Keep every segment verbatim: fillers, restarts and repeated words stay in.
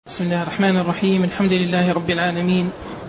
بسم الله الرحمن الرحيم. الحمد لله رب العالمين،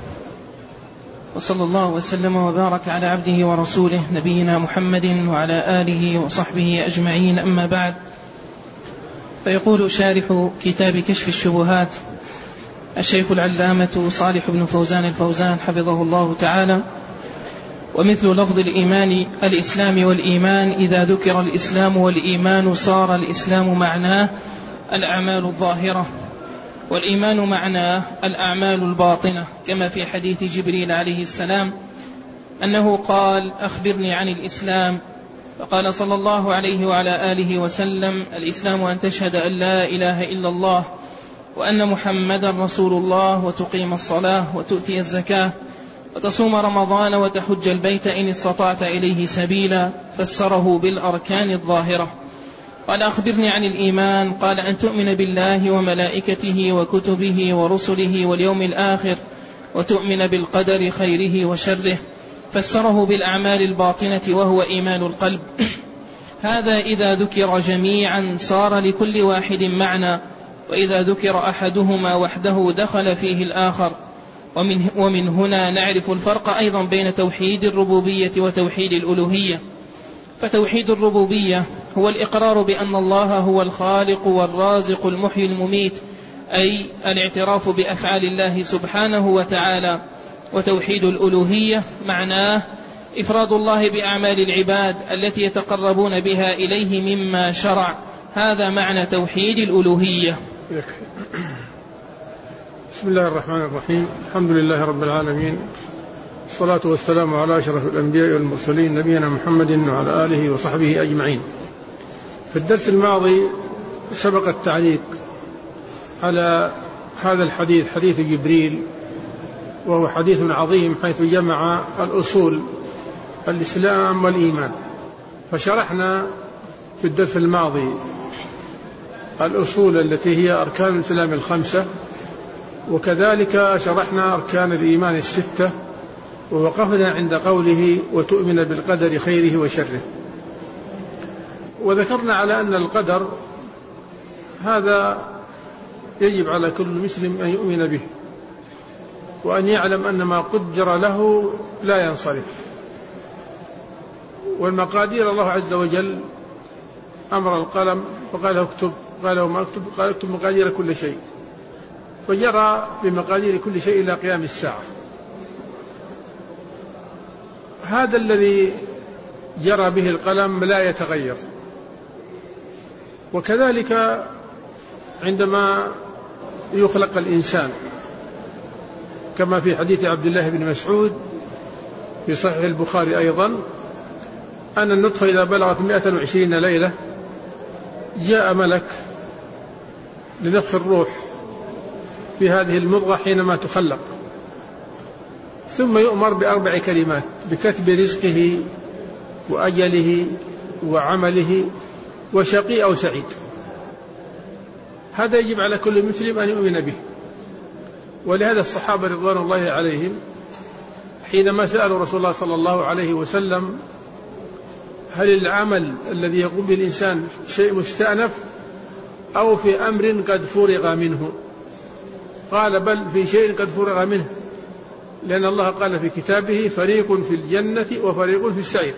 وصلى الله وسلم وبارك على عبده ورسوله نبينا محمد وعلى آله وصحبه أجمعين، أما بعد. فيقول شارح كتاب كشف الشبهات الشيخ العلامة صالح بن فوزان الفوزان حفظه الله تعالى: ومثل لفظ الإيمان الإسلام والإيمان، إذا ذكر الإسلام والإيمان صار الإسلام معناه الأعمال الظاهرة، والإيمان معناه الأعمال الباطنة، كما في حديث جبريل عليه السلام أنه قال: أخبرني عن الإسلام، فقال صلى الله عليه وعلى آله وسلم: الإسلام أن تشهد أن لا إله إلا الله وأن محمدا رسول الله، وتقيم الصلاة وتؤتي الزكاة وتصوم رمضان وتحج البيت إن استطعت إليه سبيلا، فسره بالأركان الظاهرة. قال: أخبرني عن الإيمان، قال: أن تؤمن بالله وملائكته وكتبه ورسله واليوم الآخر، وتؤمن بالقدر خيره وشره، فسره بالأعمال الباطنة وهو إيمان القلب. هذا إذا ذكر جميعا صار لكل واحد معنى، وإذا ذكر أحدهما وحده دخل فيه الآخر. ومن, ومن هنا نعرف الفرق أيضا بين توحيد الربوبية وتوحيد الألوهية. فتوحيد الربوبية هو الإقرار بأن الله هو الخالق والرازق المحيي المميت، أي الاعتراف بأفعال الله سبحانه وتعالى. وتوحيد الألوهية معناه إفراد الله بأعمال العباد التي يتقربون بها إليه مما شرع. هذا معنى توحيد الألوهية. بسم الله الرحمن الرحيم. الحمد لله رب العالمين، الصلاة والسلام على أشرف الأنبياء والمرسلين نبينا محمد وعلى آله وصحبه أجمعين. في الدرس الماضي سبق التعليق على هذا الحديث، حديث جبريل، وهو حديث عظيم حيث جمع الأصول الإسلام والإيمان. فشرحنا في الدرس الماضي الأصول التي هي أركان الإسلام الخمسة، وكذلك شرحنا أركان الإيمان الستة، ووقفنا عند قوله: وتؤمن بالقدر خيره وشره. وذكرنا على أن القدر هذا يجب على كل مسلم أن يؤمن به، وأن يعلم أن ما قدر له لا ينصرف. والمقادير الله عز وجل أمر القلم فقال: اكتب، قال: وما اكتب؟ قال: اكتب مقادير كل شيء. فجرى بمقادير كل شيء إلى قيام الساعة. هذا الذي جرى به القلم لا يتغير. وكذلك عندما يخلق الإنسان، كما في حديث عبد الله بن مسعود في صحيح البخاري أيضا، أن النطفة إذا بلغت مئة وعشرين ليلة جاء ملك لنفخ الروح في هذه المضغة حينما تخلق، ثم يؤمر بأربع كلمات: بكتب رزقه وأجله وعمله وشقي أو سعيد. هذا يجب على كل مسلم أن يؤمن به. ولهذا الصحابة رضوان الله عليهم حينما سألوا رسول الله صلى الله عليه وسلم: هل العمل الذي يقوم به الإنسان شيء مستأنف أو في أمر قد فرغ منه؟ قال: بل في شيء قد فرغ منه، لأن الله قال في كتابه: فريق في الجنة وفريق في السعير.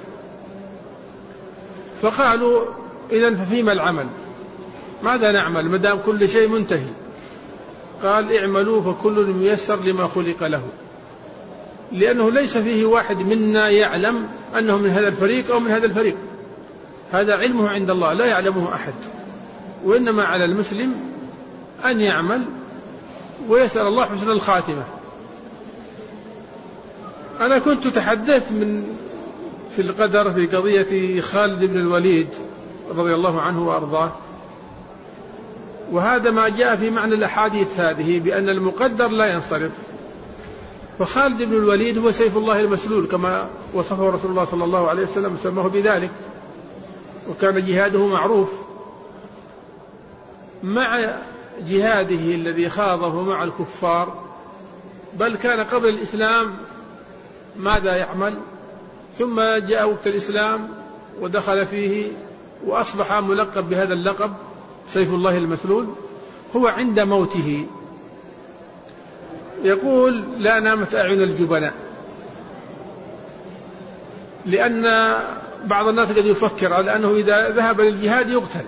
فقالوا: إذن ففيما العمل؟ ماذا نعمل ما دام كل شيء منتهي؟ قال: اعملوا فكل ميسر لما خلق له، لأنه ليس فيه واحد منا يعلم أنه من هذا الفريق أو من هذا الفريق. هذا علمه عند الله لا يعلمه أحد، وإنما على المسلم أن يعمل ويسأل الله حسن الخاتمة. أنا كنت تحدثت من في القدر في قضية خالد بن الوليد رضي الله عنه وأرضاه، وهذا ما جاء في معنى الأحاديث هذه بأن المقدر لا ينصرف. فخالد بن الوليد هو سيف الله المسلول كما وصفه رسول الله صلى الله عليه وسلم، سماه بذلك، وكان جهاده معروف. مع جهاده الذي خاضه مع الكفار، بل كان قبل الإسلام ماذا يعمل؟ ثم جاء وقت الإسلام ودخل فيه وأصبح ملقب بهذا اللقب سيف الله المسلول. هو عند موته يقول لا نامت أعين الجبناء، لأن بعض الناس قد يفكر على أنه إذا ذهب للجهاد يقتل،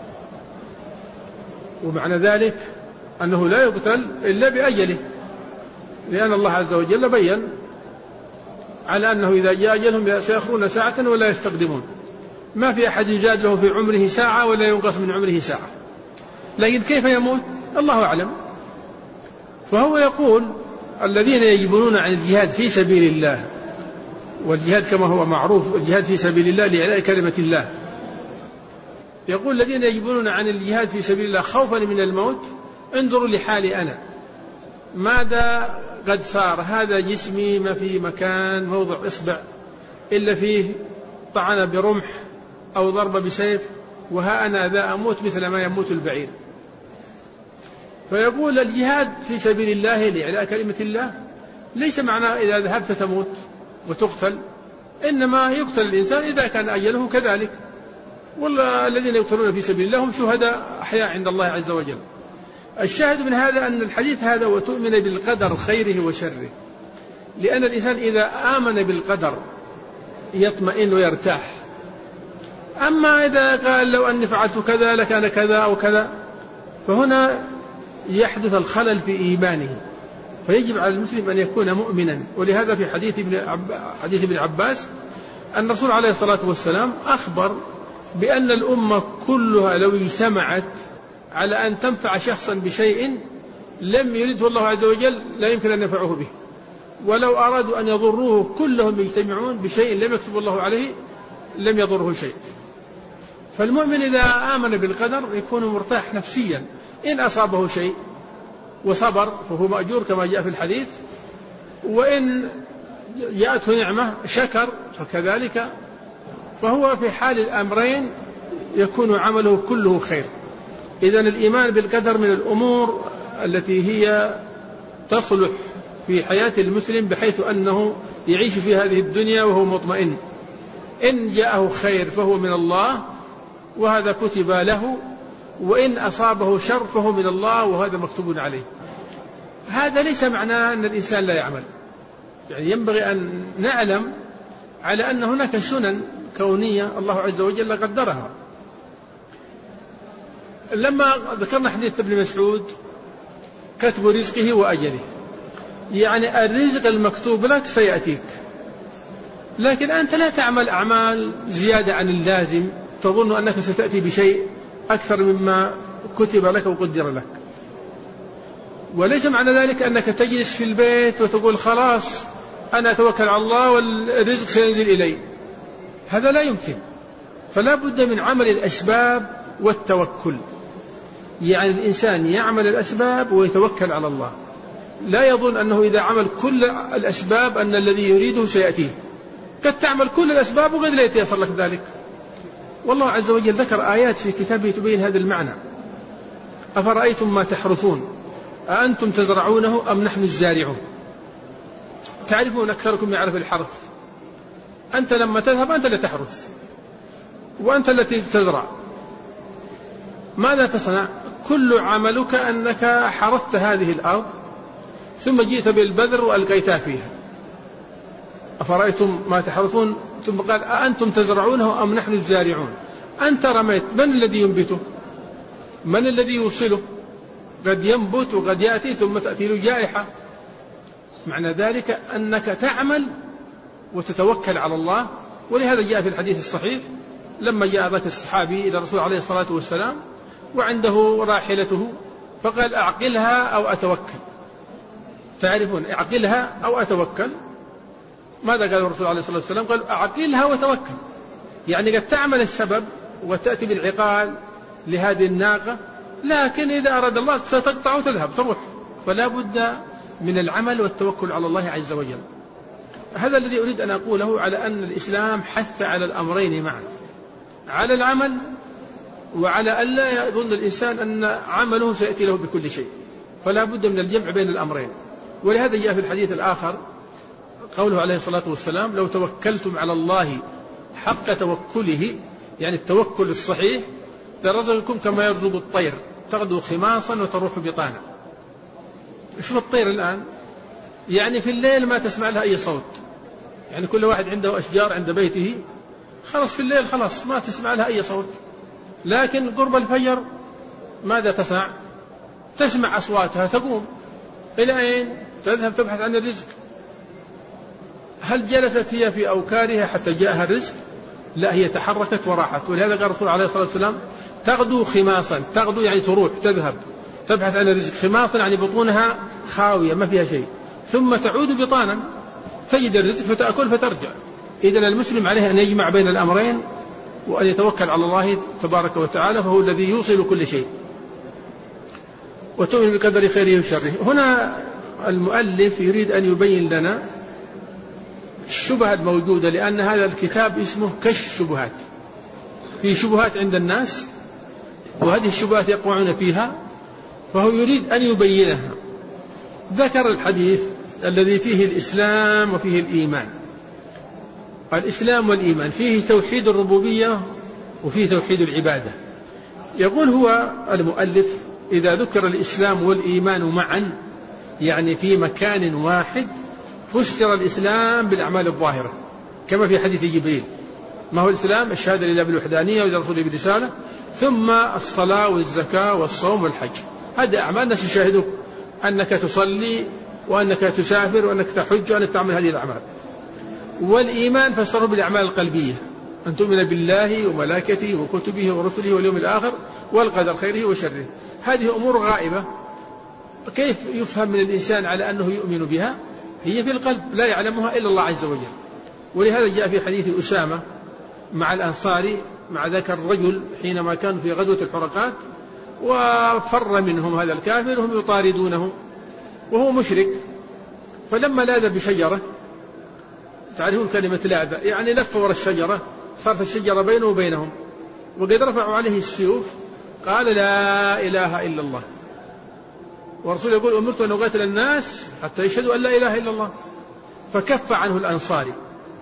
ومعنى ذلك أنه لا يقتل إلا بأجله، لأن الله عز وجل بيّن على أنه إذا جاء أجلهم سيأخرون ساعة ولا يستقدمون، ما في أحد يزاد له في عمره ساعة ولا ينقص من عمره ساعة، لكن كيف يموت الله أعلم. فهو يقول الذين يجبنون عن الجهاد في سبيل الله، والجهاد كما هو معروف الجهاد في سبيل الله لإعلاء كلمة الله، يقول الذين يجبنون عن الجهاد في سبيل الله خوفا من الموت انظروا لحالي أنا ماذا قد صار، هذا جسمي ما في مكان موضع إصبع إلا فيه طعن برمح أو ضرب بسيف، وها أنا ذا أموت مثل ما يموت البعير. فيقول الجهاد في سبيل الله لإعلاء كلمة الله ليس معناه إذا ذهبت تموت وتقتل، إنما يقتل الإنسان إذا كان أجله كذلك، والذين يقتلون في سبيل الله هم شهداء أحياء عند الله عز وجل. الشاهد من هذا أن الحديث هذا وتؤمن بالقدر خيره وشره، لأن الإنسان إذا آمن بالقدر يطمئن ويرتاح. أما إذا قال لو أني فعلت كذا لكان كذا أو كذا، فهنا يحدث الخلل في إيمانه، فيجب على المسلم أن يكون مؤمنا. ولهذا في حديث ابن, عب... حديث ابن عباس أن الرسول عليه الصلاة والسلام أخبر بأن الأمة كلها لو اجتمعت على أن تنفع شخصا بشيء لم يرده الله عز وجل لا يمكن أن ينفعه به، ولو أرادوا أن يضروه كلهم يجتمعون بشيء لم يكتب الله عليه لم يضره شيء. فالمؤمن إذا آمن بالقدر يكون مرتاح نفسيا، إن أصابه شيء وصبر فهو مأجور كما جاء في الحديث، وإن جاءته نعمة شكر فكذلك، فهو في حال الأمرين يكون عمله كله خير. إذن الإيمان بالقدر من الأمور التي هي تصلح في حياة المسلم بحيث أنه يعيش في هذه الدنيا وهو مطمئن، إن جاءه خير فهو من الله وهذا كتب له، وإن أصابه شر فهو من الله وهذا مكتوب عليه. هذا ليس معناه أن الإنسان لا يعمل، يعني ينبغي أن نعلم على أن هناك سنن كونية الله عز وجل قدرها. لما ذكرنا حديث ابن مسعود كتب رزقه وأجله، يعني الرزق المكتوب لك سيأتيك، لكن أنت لا تعمل أعمال زيادة عن اللازم تظن أنك ستأتي بشيء أكثر مما كتب لك وقدر لك. وليس معنى ذلك أنك تجلس في البيت وتقول خلاص أنا أتوكل على الله والرزق سينزل إلي، هذا لا يمكن. فلا بد من عمل الأسباب والتوكل، يعني الإنسان يعمل الأسباب ويتوكل على الله، لا يظن أنه إذا عمل كل الأسباب أن الذي يريده سيأتيه، قد تعمل كل الأسباب وقد لا يتيسر لك ذلك. والله عز وجل ذكر آيات في كتابه تبين هذا المعنى. أفرأيتم ما تحرثون أأنتم تزرعونه أم نحن الزارعون، تعرفون أكثركم يعرف الحرث، أنت لما تذهب أنت لا تحرث وأنت التي تزرع، ماذا تصنع؟ كل عملك أنك حرثت هذه الأرض ثم جئت بالبذر وألقيتها فيها. أفرأيتم ما تحرثون ثم قال أأنتم تزرعونه أم نحن الزارعون، أنت رميت، من الذي ينبته؟ من الذي يوصله؟ قد ينبت وقد يأتي ثم تأتي له جائحة. معنى ذلك أنك تعمل وتتوكل على الله. ولهذا جاء في الحديث الصحيح لما جاء ذاك الصحابي إلى الرسول عليه الصلاة والسلام وعنده راحلته فقال أعقلها أو أتوكل، تعرفون أعقلها أو أتوكل، ماذا قال الرسول عليه الصلاة والسلام؟ قال أعقلها وتوكل، يعني قد تعمل السبب وتأتي بالعقال لهذه الناقة، لكن إذا أراد الله ستقطع وتذهب تروح. فلا بد من العمل والتوكل على الله عز وجل. هذا الذي أريد أن أقوله على أن الإسلام حث على الأمرين معا، على العمل وعلى ألا يظن الإنسان أن عمله سيأتي له بكل شيء، فلا بد من الجمع بين الأمرين. ولهذا جاء في الحديث الآخر قوله عليه الصلاة والسلام لو توكلتم على الله حق توكله، يعني التوكل الصحيح، لرزقكم كما يرزق الطير تغدو خماصا وتروح بطانا. شوف الطير الآن، يعني في الليل ما تسمع لها أي صوت، يعني كل واحد عنده أشجار عند بيته، خلاص في الليل خلاص ما تسمع لها أي صوت. لكن قرب الفجر ماذا تصنع؟ تسمع أصواتها، تقوم إلى أين؟ تذهب تبحث عن الرزق. هل جلست هي في أوكارها حتى جاءها الرزق؟ لا، هي تحركت وراحت. ولهذا قال الرسول عليه الصلاة والسلام تغدو خماصا، تغدو يعني تروح تذهب تبحث عن الرزق، خماصا يعني بطونها خاوية ما فيها شيء، ثم تعود بطانا تجد الرزق فتأكل فترجع. إذن المسلم عليه أن يجمع بين الأمرين وأن يتوكل على الله تبارك وتعالى، فهو الذي يوصل كل شيء، وتؤمن بقدر خيره وشره. هنا المؤلف يريد أن يبين لنا الشبهة الموجودة، لأن هذا الكتاب اسمه كشف الشبهات. في شبهات عند الناس وهذه الشبهات يقعون فيها، فهو يريد أن يبينها. ذكر الحديث الذي فيه الإسلام وفيه الإيمان. الإسلام والإيمان فيه توحيد الربوبية وفيه توحيد العبادة. يقول هو المؤلف إذا ذكر الإسلام والإيمان معا يعني في مكان واحد فسر الإسلام بالأعمال الظاهرة كما في حديث جبريل. ما هو الإسلام؟ الشهادة لله بالوحدانية ولرسوله بالرسالة، ثم الصلاة والزكاة والصوم والحج. هذه أعمال الناس يشاهدوك أنك تصلي وأنك تسافر وأنك تحج وأنك تعمل هذه الأعمال. والإيمان فسره بالأعمال القلبية، أن تؤمن بالله وملائكته وكتبه ورسله واليوم الآخر والقدر خيره وشره. هذه أمور غائبة، كيف يفهم من الإنسان على أنه يؤمن بها؟ هي في القلب لا يعلمها إلا الله عز وجل. ولهذا جاء في حديث أسامة مع الأنصاري مع ذاك الرجل حينما كانوا في غزوة الحرقات وفر منهم هذا الكافر وهم يطاردونه وهو مشرك، فلما لاذ بشجرة، تعرفون كلمة لاذ يعني لف ورا الشجرة، صارت الشجرة بينه وبينهم، وقد رفعوا عليه السيوف قال لا إله إلا الله. والرسول يقول أمرت أن أقاتل الناس حتى يشهدوا أن لا إله إلا الله، فكف عنه الأنصاري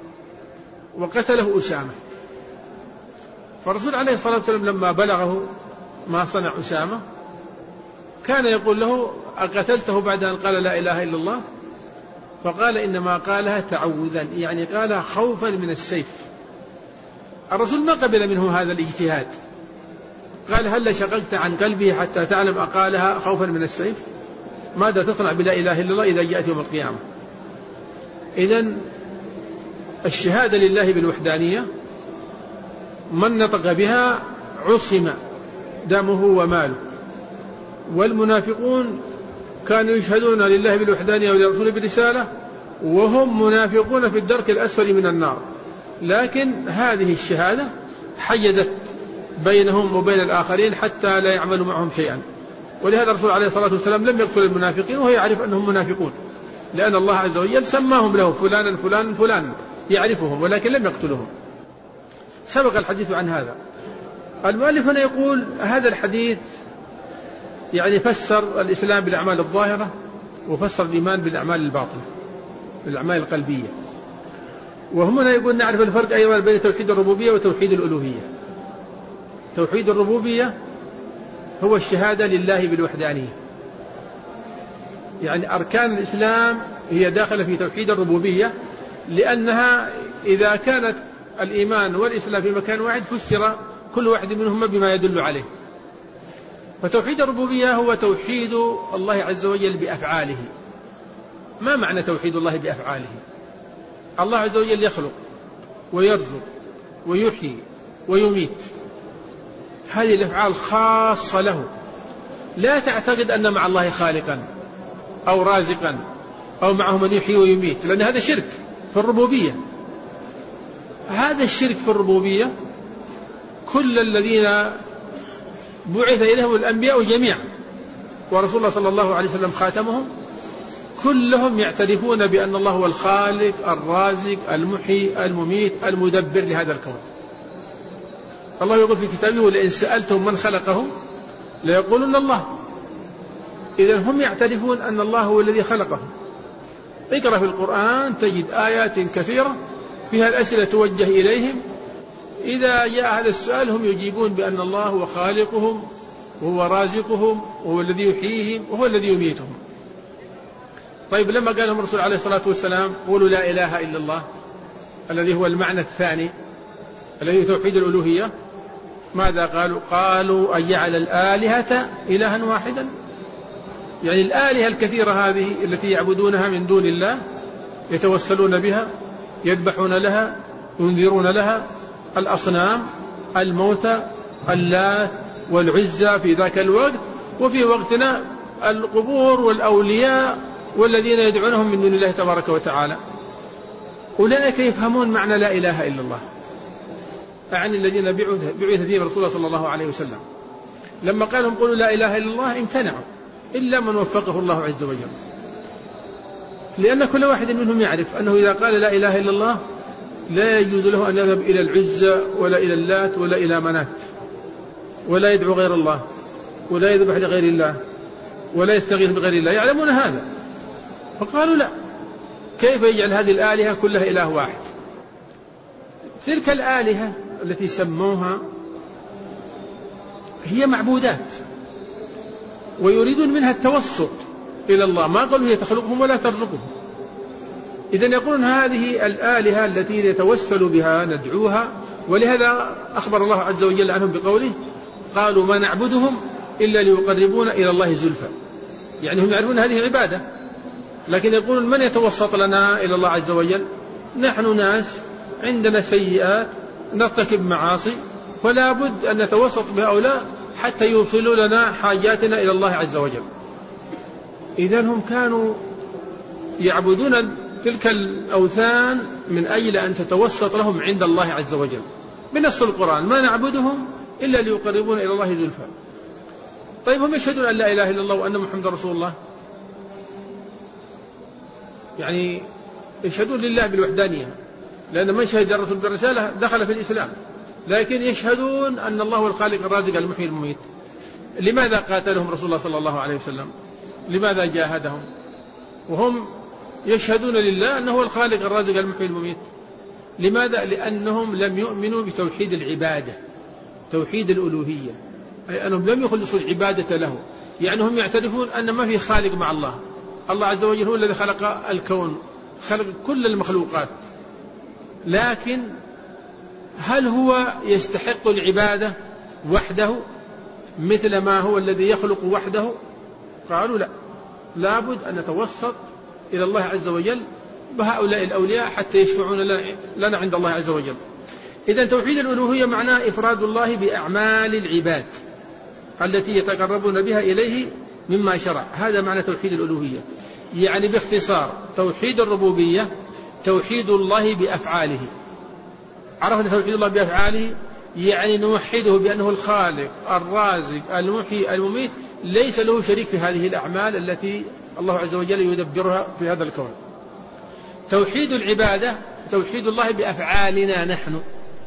وقتله أسامة. فالرسول عليه الصلاة والسلام لما بلغه ما صنع أسامة كان يقول له أقتلته بعد أن قال لا إله إلا الله؟ فقال إنما قالها تعوذا، يعني قالها خوفا من السيف. الرسول ما قبل منه هذا الاجتهاد، قال هل شققت عن قلبه حتى تعلم أقالها خوفا من السيف؟ ماذا تصنع بلا إله إلا الله إذا جاءت يوم القيامة؟ إذن الشهادة لله بالوحدانية من نطق بها عصم دمه وماله. والمنافقون كانوا يشهدون لله بالوحدانية ولرسوله بالرسالة وهم منافقون في الدرك الأسفل من النار، لكن هذه الشهادة حيزت بينهم وبين الآخرين حتى لا يعملوا معهم شيئا. ولهذا الرسول عليه الصلاة والسلام لم يقتل المنافقين وهو يعرف أنهم منافقون، لأن الله عز وجل سماهم له فلانا فلانا فلانا، يعرفهم ولكن لم يقتلهم. سبق الحديث عن هذا. المؤلف هنا يقول هذا الحديث يعني فسر الإسلام بالأعمال الظاهرة وفسر الإيمان بالأعمال الباطنة، بالأعمال القلبية. وهم هنا يقول نعرف الفرق أيضا بين توحيد الربوبية وتوحيد الألوهية. توحيد الربوبية هو الشهادة لله بالوحدانية، يعني أركان الإسلام هي داخلة في توحيد الربوبية، لأنها إذا كانت الإيمان والإسلام في مكان واحد فسر كل واحد منهما بما يدل عليه. فتوحيد الربوبية هو توحيد الله عز وجل بأفعاله. ما معنى توحيد الله بأفعاله؟ الله عز وجل يخلق ويرزق ويحيي ويميت، هذه الأفعال خاصة له. لا تعتقد أن مع الله خالقا أو رازقا أو معه من يحيي ويميت، لأن هذا شرك في الربوبية. هذا الشرك في الربوبية كل الذين بعث إليهم الأنبياء جميعا ورسول الله صلى الله عليه وسلم خاتمهم، كلهم يعترفون بأن الله هو الخالق الرازق المحيي المميت المدبر لهذا الكون. الله يقول في كتابه ولئن سألتهم من خلقهم ليقولون الله. إذن هم يعترفون أن الله هو الذي خلقهم. اقرأ في القرآن تجد آيات كثيرة فيها الأسئلة توجه إليهم، إذا جاء هذا السؤال هم يجيبون بأن الله هو خالقهم وهو رازقهم وهو الذي يحييهم وهو الذي يميتهم. طيب لما قال لهم الرسول عليه الصلاة والسلام قولوا لا إله إلا الله الذي هو المعنى الثاني الذي توحيد الألوهية، ماذا قالوا؟ قالوا أجعل الآلهة إلها واحدا، يعني الآلهة الكثيرة هذه التي يعبدونها من دون الله يتوسلون بها، يذبحون لها، ينذرون لها، الأصنام، الموتى، اللات والعزى في ذاك الوقت، وفي وقتنا القبور والأولياء والذين يدعونهم من دون الله تبارك وتعالى. أولئك يفهمون معنى لا إله إلا الله، أعني الذين بعث فيهم رسول الله صلى الله عليه وسلم. لما قال لهم قولوا لا إله إلا الله امتنعوا إلا من وفقه الله عز وجل، لأن كل واحد منهم يعرف أنه إذا قال لا إله إلا الله لا يجوز له أن يذهب إلى العزى ولا إلى اللات ولا إلى منات، ولا يدعو غير الله، ولا يذبح لغير الله، ولا يستغيث بغير الله، يعلمون هذا. فقالوا لا، كيف يجعل هذه الآلهة كلها إله واحد؟ تلك الآلهة التي سموها هي معبودات ويريدون منها التوسط إلى الله، ما قالوا هي تخلقهم ولا ترزقهم. إذن يقولون هذه الآلهة التي يتوسل بها ندعوها، ولهذا أخبر الله عز وجل عنهم بقوله قالوا ما نعبدهم إلا ليقربون إلى الله زلفى، يعني هم يعرفون هذه عبادة، لكن يقولون من يتوسط لنا إلى الله عز وجل؟ نحن ناس عندنا سيئات نرتكب معاصي، فلا بد أن نتوسط بهؤلاء حتى يوصلوا لنا حاجاتنا إلى الله عز وجل. إذن هم كانوا يعبدون تلك الأوثان من أجل أن تتوسط لهم عند الله عز وجل، بنص القرآن ما نعبدهم إلا ليقربون إلى الله زلفى. طيب هم يشهدون أن لا إله إلا الله وأن محمد رسول الله، يعني يشهدون لله بالوحدانية، لأن من شهد الرسول بالرسالة دخل في الإسلام، لكن يشهدون أن الله هو الخالق الرازق المحيي المميت. لماذا قاتلهم رسول الله صلى الله عليه وسلم؟ لماذا جاهدهم وهم يشهدون لله أنه هو الخالق الرازق المحيي المميت؟ لماذا؟ لأنهم لم يؤمنوا بتوحيد العبادة، توحيد الألوهية، أي أنهم لم يخلصوا العبادة له، يعني هم يعترفون أن ما في خالق مع الله. الله عز وجل هو الذي خلق الكون، خلق كل المخلوقات، لكن هل هو يستحق العبادة وحده مثل ما هو الذي يخلق وحده؟ قالوا لا، لابد أن نتوسط إلى الله عز وجل بهؤلاء الأولياء حتى يشفعون لنا عند الله عز وجل. إذن توحيد الألوهية معناه إفراد الله بأعمال العباد التي يتقربون بها إليه مما شرع، هذا معنى توحيد الألوهية. يعني باختصار توحيد الربوبية توحيد الله بأفعاله. عرفنا توحيد الله بأفعاله يعني نوحده بأنه الخالق الرازق المحيي المميت، ليس له شريك في هذه الأعمال التي الله عز وجل يدبرها في هذا الكون. توحيد العبادة توحيد الله بأفعالنا نحن.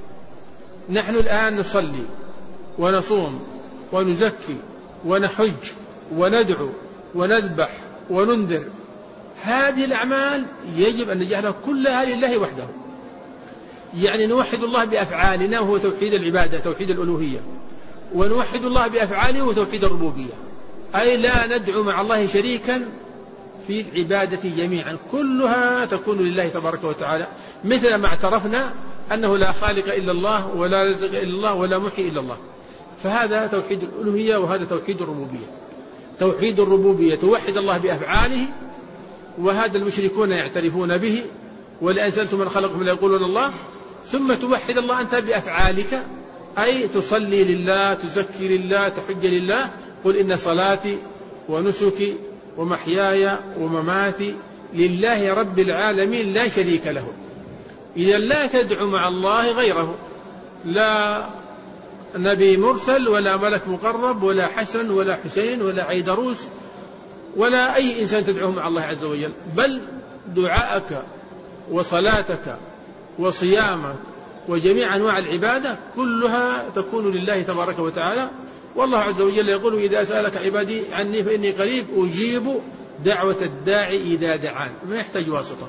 نحن الآن نصلي ونصوم ونزكي ونحج وندعو وندبح وننذر، هذه الأعمال يجب أن نجعلها كلها لله وحده، يعني نوحد الله بأفعالنا وهو توحيد العبادة توحيد الألوهية، ونوحد الله بأفعاله وهو توحيد الربوبية، أي لا ندعو مع الله شريكا في العبادة جميعا، كلها تكون لله تبارك وتعالى، مثل ما اعترفنا أنه لا خالق إلا الله ولا رزق إلا الله ولا محيي إلا الله. فهذا توحيد الألوهية وهذا توحيد الربوبية. توحيد الربوبية توحد الله بأفعاله، وهذا المشركون يعترفون به، ولئن سألتم من خلقهم ليقولون الله. ثم توحد الله أنت بأفعالك، أي تصلي لله، تزكي لله، تحج لله. قل إن صلاتي ونسكي ومحياي ومماتي لله رب العالمين لا شريك له. إذا لا تدعو مع الله غيره، لا نبي مرسل ولا ملك مقرب ولا حسن ولا حسين ولا عيدروس ولا أي إنسان تدعوه مع الله عز وجل، بل دعاءك وصلاتك وصيامك وجميع أنواع العبادة كلها تكون لله تبارك وتعالى. والله عز وجل يقول إذا سألك عبادي عني فإني قريب أجيب دعوة الداعي إذا دعان، ما يحتاج واسطة.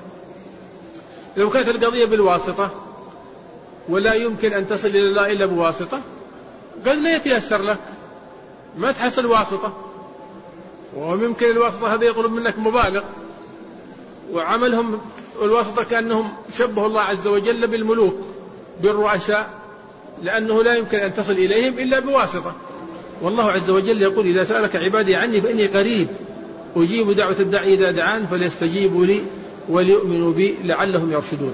لو كانت القضية بالواسطة ولا يمكن أن تصل إلى الله إلا بواسطة قد لا يتيسر لك، ما تحصل واسطة، وممكن الواسطة هذا يطلب منك مبالغ، وعملهم الواسطة كأنهم شبهوا الله عز وجل بالملوك بالرؤساء، لأنه لا يمكن أن تصل إليهم إلا بواسطة. والله عز وجل يقول: إذا سألك عبادي عني فإني قريب أجيب دعوة الداعي إذا دعان فليستجيبوا لي وليؤمنوا بي لعلهم يرشدون.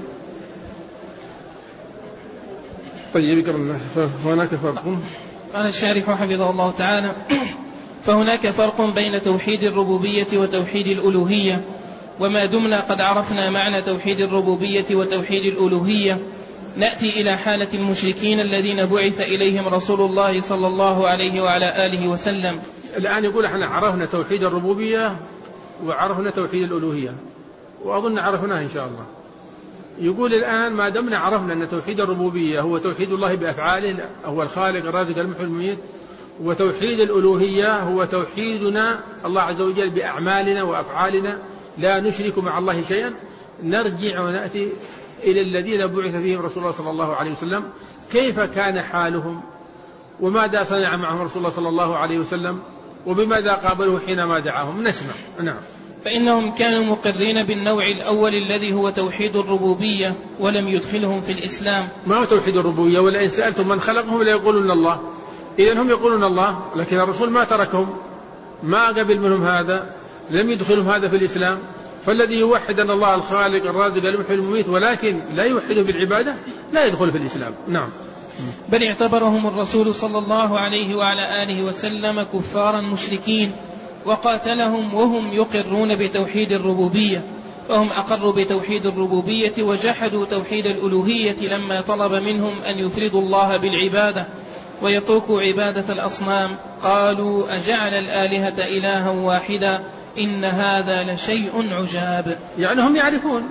طيب، فهناك فرق. قال الشارح حفظه الله تعالى: فهناك فرق بين توحيد الربوبية وتوحيد الألوهية، وما دمنا قد عرفنا معنى توحيد الربوبية وتوحيد الألوهية نأتي إلى حالة المشركين الذين بعث إليهم رسول الله صلى الله عليه وعلى آله وسلم. الآن يقول: احنا عرفنا توحيد الربوبية وعرفنا توحيد الألوهية، وأظن عرفناه إن شاء الله. يقول الآن ما دمنا عرفنا أن توحيد الربوبية هو توحيد الله بأفعاله، هو الخالق الرازق المحيي المميت، وتوحيد الألوهية هو توحيدنا الله عز وجل بأعمالنا وأفعالنا لا نشرك مع الله شيئا. نرجع ونأتي إلى الذين بعث فيهم رسول الله صلى الله عليه وسلم، كيف كان حالهم وماذا صنع معهم رسول الله صلى الله عليه وسلم وبماذا قابلوه حينما دعاهم. نسمع. نعم. فإنهم كانوا مقرين بالنوع الأول الذي هو توحيد الربوبية ولم يدخلهم في الإسلام. ما هو توحيد الربوبية؟ ولئن سألتم من خلقهم لا يقولون الله. إذن هم يقولون الله، لكن الرسول ما تركهم، ما قبل منهم هذا، لم يدخلهم هذا في الإسلام. فالذي يوحد أن الله الخالق الرازق المحيي المميت ولكن لا يوحده بالعبادة لا يدخل في الإسلام. نعم. بل اعتبرهم الرسول صلى الله عليه وعلى آله وسلم كفارا مشركين، وقاتلهم وهم يقرون بتوحيد الربوبية، فهم أقروا بتوحيد الربوبية وجحدوا توحيد الألوهية لما طلب منهم أن يفردوا الله بالعبادة ويتركوا عبادة الأصنام. قالوا: أجعل الآلهة إلها واحدا إن هذا لشيء عجاب. يعني هم يعرفون،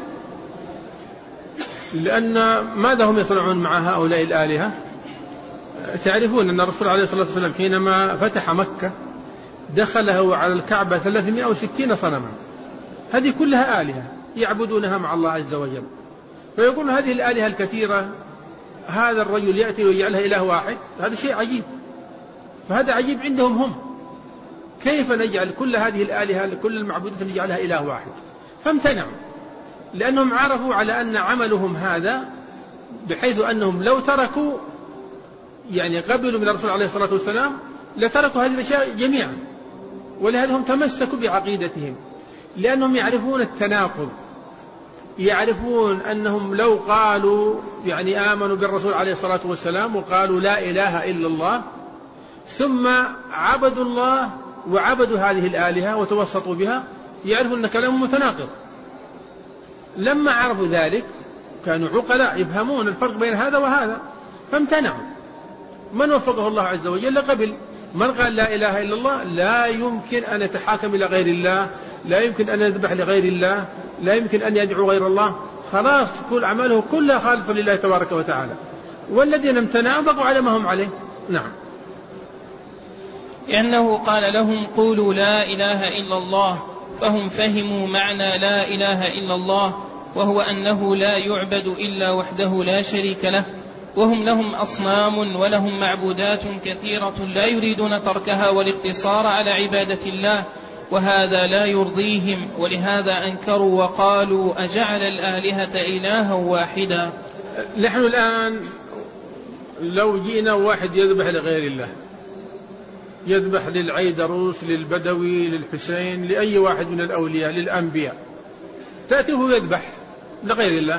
لأن ماذا هم يصنعون مع هؤلاء الآلهة؟ تعرفون أن الرسول عليه الصلاة والسلام حينما فتح مكة دخله على الكعبة ثلاثمائة وستين صنما، هذه كلها آلهة يعبدونها مع الله عز وجل. فيقول هذه الآلهة الكثيرة هذا الرجل يأتي ويجعلها إله واحد، هذا شيء عجيب. فهذا عجيب عندهم هم، كيف نجعل كل هذه الآلهة كل المعبودات نجعلها إله واحد؟ فامتنعوا، لأنهم عرفوا على أن عملهم هذا بحيث أنهم لو تركوا يعني قبلوا من الرسول عليه الصلاة والسلام لتركوا هذه الأشياء جميعا. ولهذا هم تمسكوا بعقيدتهم، لأنهم يعرفون التناقض، يعرفون أنهم لو قالوا يعني آمنوا بالرسول عليه الصلاة والسلام وقالوا لا إله إلا الله ثم عبدوا الله وعبدوا هذه الآلهة وتوسطوا بها، يعرفون أن كلامهم متناقض. لما عرفوا ذلك كانوا عقلاء يفهمون الفرق بين هذا وهذا، فامتنعوا. من وفقه الله عز وجل قبل. من قال لا إله إلا الله لا يمكن أن يتحاكم إلى غير الله، لا يمكن أن يذبح لغير الله، لا يمكن أن يدعو غير الله، خلاص كل أعماله كلها خالصة لله تبارك وتعالى. والذين امتنعوا بقوا على ما هم عليه. نعم. لأنه قال لهم: قولوا لا إله إلا الله، فهم فهموا معنى لا إله إلا الله، وهو أنه لا يعبد إلا وحده لا شريك له، وهم لهم أصنام ولهم معبودات كثيرة لا يريدون تركها والاقتصار على عبادة الله، وهذا لا يرضيهم، ولهذا أنكروا وقالوا: أجعل الآلهة إلها واحدا. نحن الآن لو جئنا واحد يذبح لغير الله، يذبح للعيدروس للبدوي للحسين لأي واحد من الأولياء للأنبياء، تأتيه يذبح لغير الله.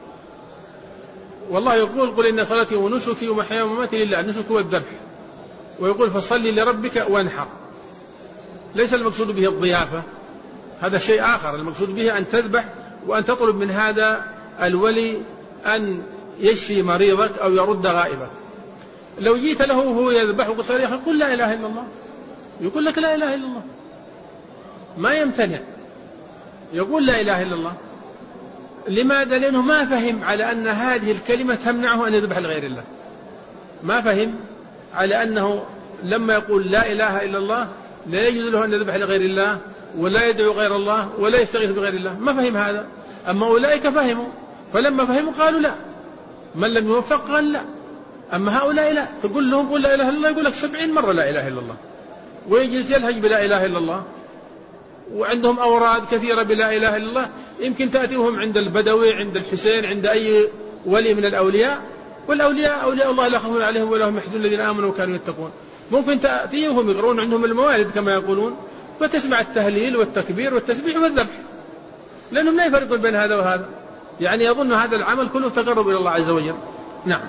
والله يقول: قل إن صلاتي ونسكي ومحياي ومماتي لله، النسك والذبح. ويقول: فصل لربك وانحر. ليس المقصود به الضيافة، هذا شيء آخر. المقصود به أن تذبح وأن تطلب من هذا الولي أن يشفي مريضك أو يرد غائبك. لو جيت له وهو يذبح وقلت له: قل لا إله إلا الله، يقول لك لا إله إلا الله، ما يمتنع، يقول لا إله إلا الله. لماذا؟ لأنه ما فهم على أن هذه الكلمة تمنعه أن يذبح لغير الله، ما فهم على أنه لما يقول لا إله إلا الله لا يجوز له أن يذبح لغير الله ولا يدعو غير الله ولا يستغيث بغير الله، ما فهم هذا. أما أولئك فهموا، فلما فهموا قالوا لا. من لم يوفق قال لا. أما هؤلاء لا، تقول لهم قل لا إله إلا الله يقول لك سبعين مرة لا إله إلا الله، ويجلس يلهج بلا إله إلا الله، وعندهم أوراد كثيرة بلا إله إلا الله، يمكن تأتيهم عند البدوي، عند الحسين، عند أي ولي من الأولياء، والأولياء أولياء الله لا خوف عليهم ولا هم يحزنون الذين آمنوا وكانوا يتقون. ممكن تأتيهم يقرون عندهم الموالد كما يقولون، وتسمع التهليل والتكبير والتسبيح والذبح، لأنهم لا يفرقون بين هذا وهذا، يعني يظن هذا العمل كله تقرب إلى الله عز وجل. نعم.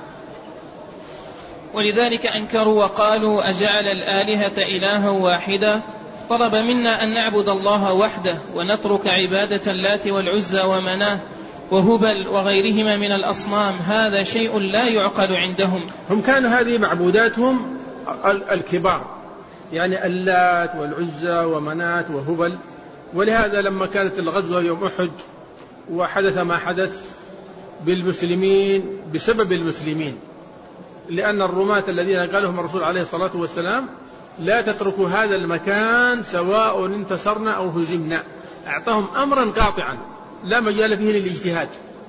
ولذلك أنكروا وقالوا أجعل الآلهة إلها واحدا، طلب منا أن نعبد الله وحده ونترك عبادة اللات والعزى ومناه وهبل وغيرهما من الأصنام، هذا شيء لا يعقل عندهم. هم كانوا هذه معبوداتهم الكبار، يعني اللات والعزى ومنات وهبل. ولهذا لما كانت الغزوة يوم أحد وحدث ما حدث بالمسلمين بسبب المسلمين، لأن الرماة الذين قالهم الرسول عليه الصلاة والسلام لا تتركوا هذا المكان سواء انتصرنا أو هزمنا، أعطاهم أمرا قاطعا لا مجال فيه للاجتهاد.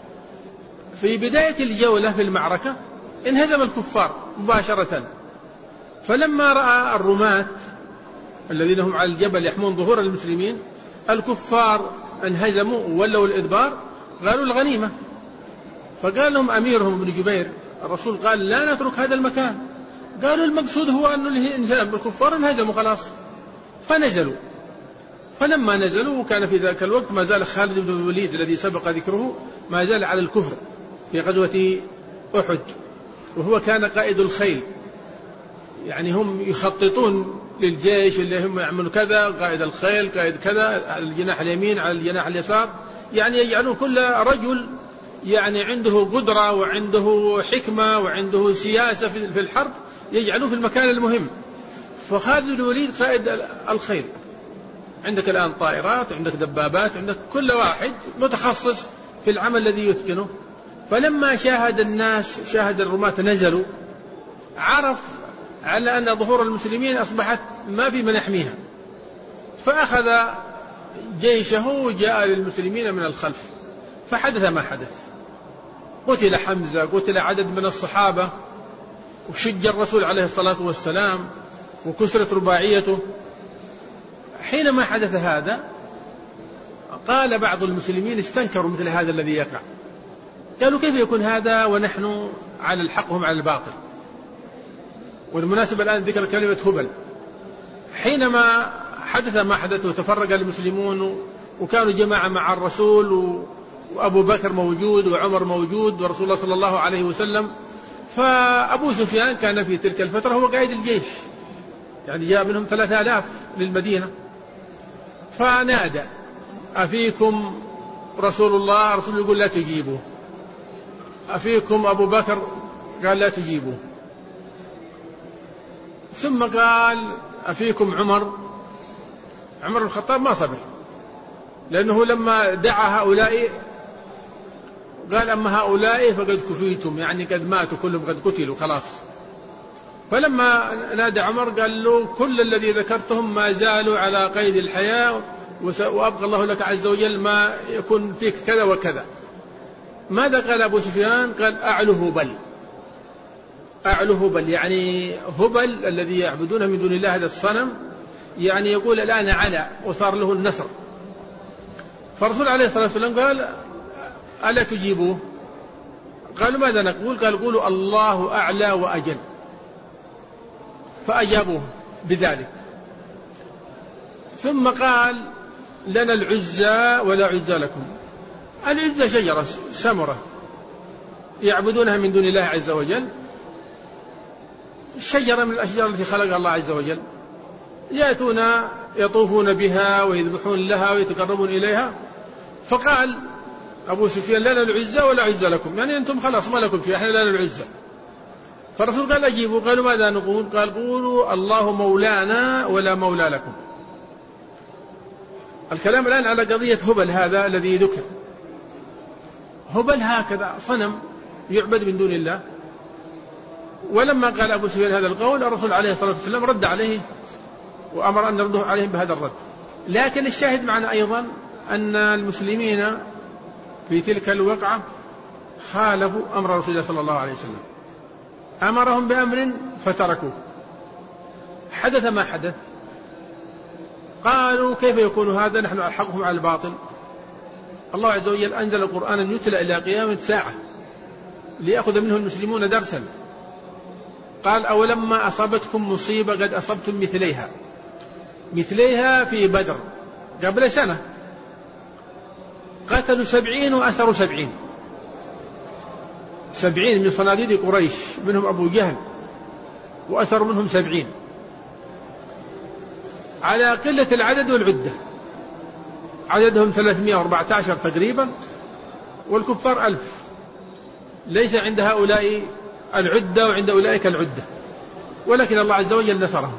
في بداية الجولة في المعركة انهزم الكفار مباشرة، فلما رأى الرماة الذين هم على الجبل يحمون ظهور المسلمين الكفار انهزموا وولوا الإدبار، قالوا الغنيمة. فقال لهم أميرهم ابن جبير الرسول قال لا نترك هذا المكان، قالوا المقصود هو أن الكفار انهزموا خلاص، فنزلوا. فلما نزلوا وكان في ذلك الوقت ما زال خالد بن الوليد الذي سبق ذكره ما زال على الكفر في غزوة أحد، وهو كان قائد الخيل، يعني هم يخططون للجيش اللي هم يعملوا كذا، قائد الخيل قائد كذا على الجناح اليمين على الجناح اليسار، يعني يجعلون كل رجل يعني عنده قدرة وعنده حكمة وعنده سياسة في الحرب يجعلوه في المكان المهم. فخالد بن الوليد قائد الخيل، عندك الآن طائرات، عندك دبابات، عندك كل واحد متخصص في العمل الذي يتقنه. فلما شاهد الناس شاهد الرماة نزلوا عرف على أن ظهور المسلمين أصبحت ما في من يحميها، فأخذ جيشه وجاء للمسلمين من الخلف، فحدث ما حدث، قتل حمزة، قتل عدد من الصحابة، وشج الرسول عليه الصلاة والسلام، وكسرت رباعيته. حينما حدث هذا قال بعض المسلمين استنكروا مثل هذا الذي يقع، قالوا كيف يكون هذا ونحن على الحق وهم على الباطل. والمناسبة الآن ذكر كلمة هبل. حينما حدث ما حدث وتفرق المسلمون وكانوا جماعة مع الرسول وأبو بكر موجود وعمر موجود ورسول الله صلى الله عليه وسلم، فأبو سفيان كان في تلك الفترة هو قائد الجيش، يعني جاء منهم ثلاثة آلاف للمدينة، فنادى أفيكم رسول الله؟ رسول يقول لا تجيبوا. أفيكم أبو بكر؟ قال لا تجيبوا. ثم قال أفيكم عمر؟ عمر الخطاب ما صبر، لأنه لما دعا هؤلاء قال أما هؤلاء فقد كفيتم، يعني قد ماتوا كلهم قد قتلوا خلاص. فلما نادى عمر قال له كل الذي ذكرتهم ما زالوا على قيد الحياة، وأبقى الله لك عز وجل ما يكون فيك كذا وكذا. ماذا قال أبو سفيان؟ قال أعلو هبل، أعلو هبل، يعني هبل الذي يعبدونه من دون الله هذا الصنم، يعني يقول الآن على وصار له النصر. فالرسول عليه الصلاة والسلام قال ألا تجيبوه؟ قالوا ماذا نقول؟ قال قولوا الله أعلى وأجل. فأجابوه بذلك. ثم قال لنا العزى ولا عزى لكم. العزى شجرة سمرة يعبدونها من دون الله عز وجل، شجرة من الأشجار التي خلقها الله عز وجل، يأتون يطوفون بها ويذبحون لها ويتقربون إليها. فقال أبو سفيان لنا العزى ولا عزى لكم، يعني أنتم خلاص ما لكم شيء، احنا لنا العزى. فالرسول قال أجيبوا. قالوا ماذا نقول؟ قال قولوا الله مولانا ولا مولى لكم. الكلام الآن على قضية هبل هذا الذي ذكر. هبل هكذا صنم يعبد من دون الله. ولما قال أبو سفيان هذا القول الرسول عليه الصلاة والسلام رد عليه وأمر أن نرده عليهم بهذا الرد. لكن الشاهد معنا أيضا أن المسلمين في تلك الوقعة خالفوا أمر رسول الله صلى الله عليه وسلم، أمرهم بأمر فتركوه. حدث ما حدث، قالوا كيف يكون هذا نحن ألحقهم على الباطل. الله عز وجل أنزل القرآن يتلى إلى قيامة ساعة ليأخذ منه المسلمون درسا. قال أولما أصابتكم مصيبة قد أصبتم مثليها مثليها في بدر قبل سنة قتلوا سبعين وأسروا سبعين سبعين من صناديد قريش منهم أبو جهل وأسروا منهم سبعين على قلة العدد والعدة. عددهم ثلاثمائة وأربعة عشر تقريبا والكفار ألف. ليس عند هؤلاء العدة وعند أولئك العدة، ولكن الله عز وجل نصرهم.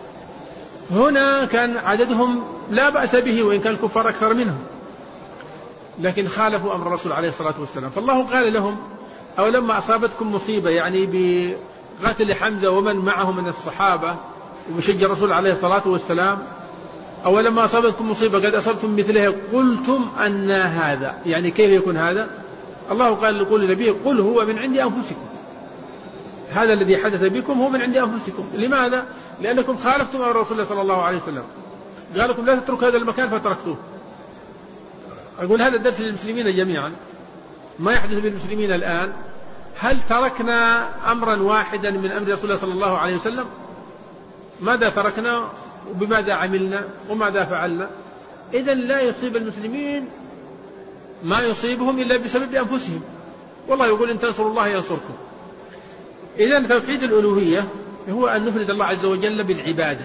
هنا كان عددهم لا بأس به وإن كان الكفار أكثر منهم، لكن خالفوا أمر الرسول عليه الصلاة والسلام. فالله قال لهم أولما أصابتكم مصيبة، يعني بقتل حمزة ومن معه من الصحابة وبشج الرسول عليه الصلاة والسلام، أولما أصابتكم مصيبة قد أصبتم مثلها قلتم أن هذا، يعني كيف يكون هذا؟ الله قال لقول النبي قل هو من عند أنفسكم، هذا الذي حدث بكم هو من عند أنفسكم. لماذا؟ لأنكم خالفتم أمر رسول الله صلى الله عليه وسلم، قال لكم لا تتركوا هذا المكان فتركتوه. أقول هذا الدرس للمسلمين جميعا، ما يحدث بالمسلمين الآن. هل تركنا أمرا واحدا من أمر رسول الله صلى الله عليه وسلم؟ ماذا تركنا وبماذا عملنا وماذا فعلنا؟ إذن لا يصيب المسلمين ما يصيبهم إلا بسبب أنفسهم، والله يقول إن تنصروا الله ينصركم. إذن توحيد الألوهية هو أن نفرد الله عز وجل بالعبادة،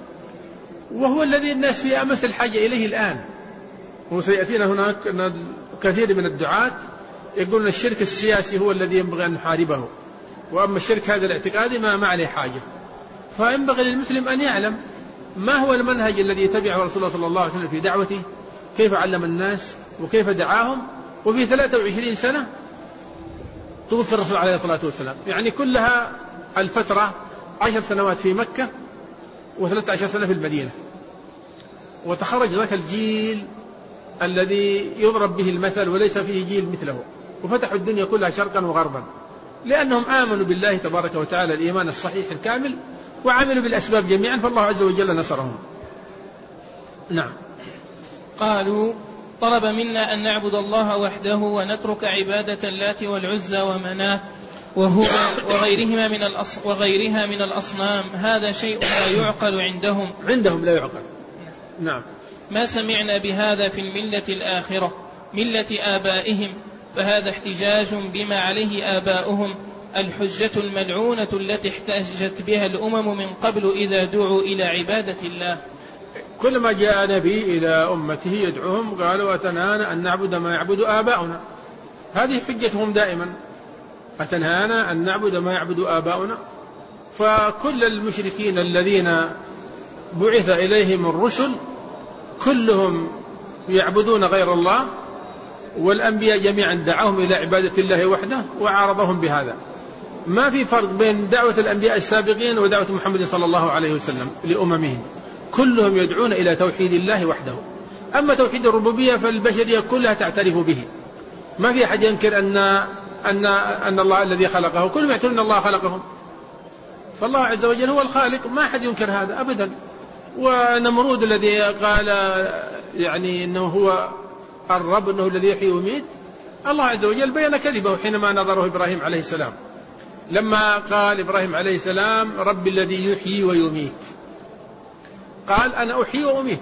وهو الذي الناس في أمس الحاجة إليه الآن. وسيأتينا هناك كثير من الدعاة يقولون الشرك السياسي هو الذي ينبغي أن نحاربه، وأما الشرك هذا الاعتقادي ما ما عليه حاجة. فينبغي للمسلم أن يعلم ما هو المنهج الذي يتبعه رسول الله صلى الله عليه وسلم في دعوته، كيف علم الناس وكيف دعاهم. وفي ثلاثة وعشرين سنة توفي الرسول عليه الصلاة والسلام، يعني كلها الفترة عشر سنوات في مكة وثلاثة عشر سنة في المدينة، وتخرج ذاك الجيل الذي يضرب به المثل وليس فيه جيل مثله، وفتحوا الدنيا كلها شرقا وغربا، لأنهم آمنوا بالله تبارك وتعالى الإيمان الصحيح الكامل وعملوا بالأسباب جميعا، فالله عز وجل نصرهم. نعم. قالوا طلب منا أن نعبد الله وحده ونترك عبادة اللات والعزى ومناه وهو وغيرهما من الأص وغيرها من الأصنام، هذا شيء لا يعقل عندهم عندهم لا يعقل. نعم. ما سمعنا بهذا في الملة الآخرة ملة آبائهم، فهذا احتجاج بما عليه آباؤهم، الحجة الملعونة التي احتجت بها الأمم من قبل إذا دعوا إلى عبادة الله. كلما جاء نبي إلى أمته يدعوهم قالوا أتنهانا أن نعبد ما يعبد آباؤنا، هذه حجتهم دائما، أتنهانا أن نعبد ما يعبد آباؤنا. فكل المشركين الذين بعث إليهم الرسل كلهم يعبدون غير الله، والأنبياء جميعا دعوهم إلى عبادة الله وحده وعارضهم بهذا. ما في فرق بين دعوة الأنبياء السابقين ودعوة محمد صلى الله عليه وسلم لأممهم، كلهم يدعون إلى توحيد الله وحده. أما توحيد الربوبية فالبشرية كلها تعترف به، ما في أحد ينكر أن أن أن الله الذي خلقه، كلهم يعترفون أن الله خلقهم، فالله عز وجل هو الخالق، ما أحد ينكر هذا أبدا. ونمرود الذي قال يعني أنه هو الرب، أنه الذي يحيي ويميت، الله عز وجل بين كذبه حينما نظره إبراهيم عليه السلام، لما قال إبراهيم عليه السلام رب الذي يحيي ويميت، قال أنا أحيي وأميت.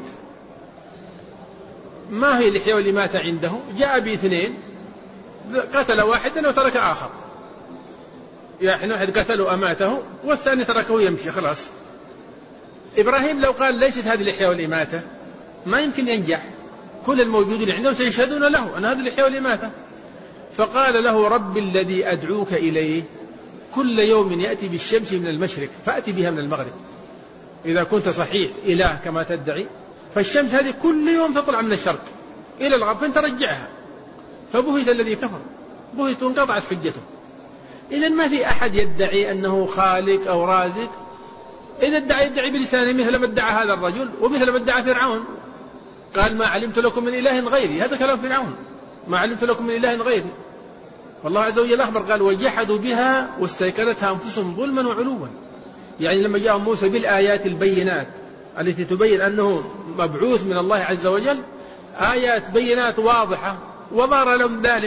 ما هي الإحياء والإماتة عنده؟ جاء باثنين، قتل واحدا وترك آخر، يعني واحد قتل وأماته والثاني تركه يمشي خلاص. إبراهيم لو قال ليست هذه الإحياء والإماتة ما يمكن ينجح، كل الموجودين عنده سيشهدون له أن هذه الإحياء والإماتة. فقال له رب الذي أدعوك إليه كل يوم يأتي بالشمس من المشرق فأتي بها من المغرب، إذا كنت صحيح إله كما تدعي، فالشمس هذه كل يوم تطلع من الشرق إلى الغرب فانت رجعها. فبهت الذي كفر، بهت وانقطعت حجته. إذن ما في أحد يدعي أنه خالق أو رازق، إذا ادعى يدعي بلسانه مثل ما ادعى هذا الرجل ومثل ما ادعى فرعون، قال ما علمت لكم من إله غيري، هذا كلام فرعون، ما علمت لكم من إله غيري. والله عز وجل أخبر قال وجحدوا بها واستيقنتها أنفسهم ظلما وعلوا، يعني لما جاء موسى بالآيات البينات التي تبين أنه مبعوث من الله عز وجل، آيات بينات واضحة وظهر لهم ذلك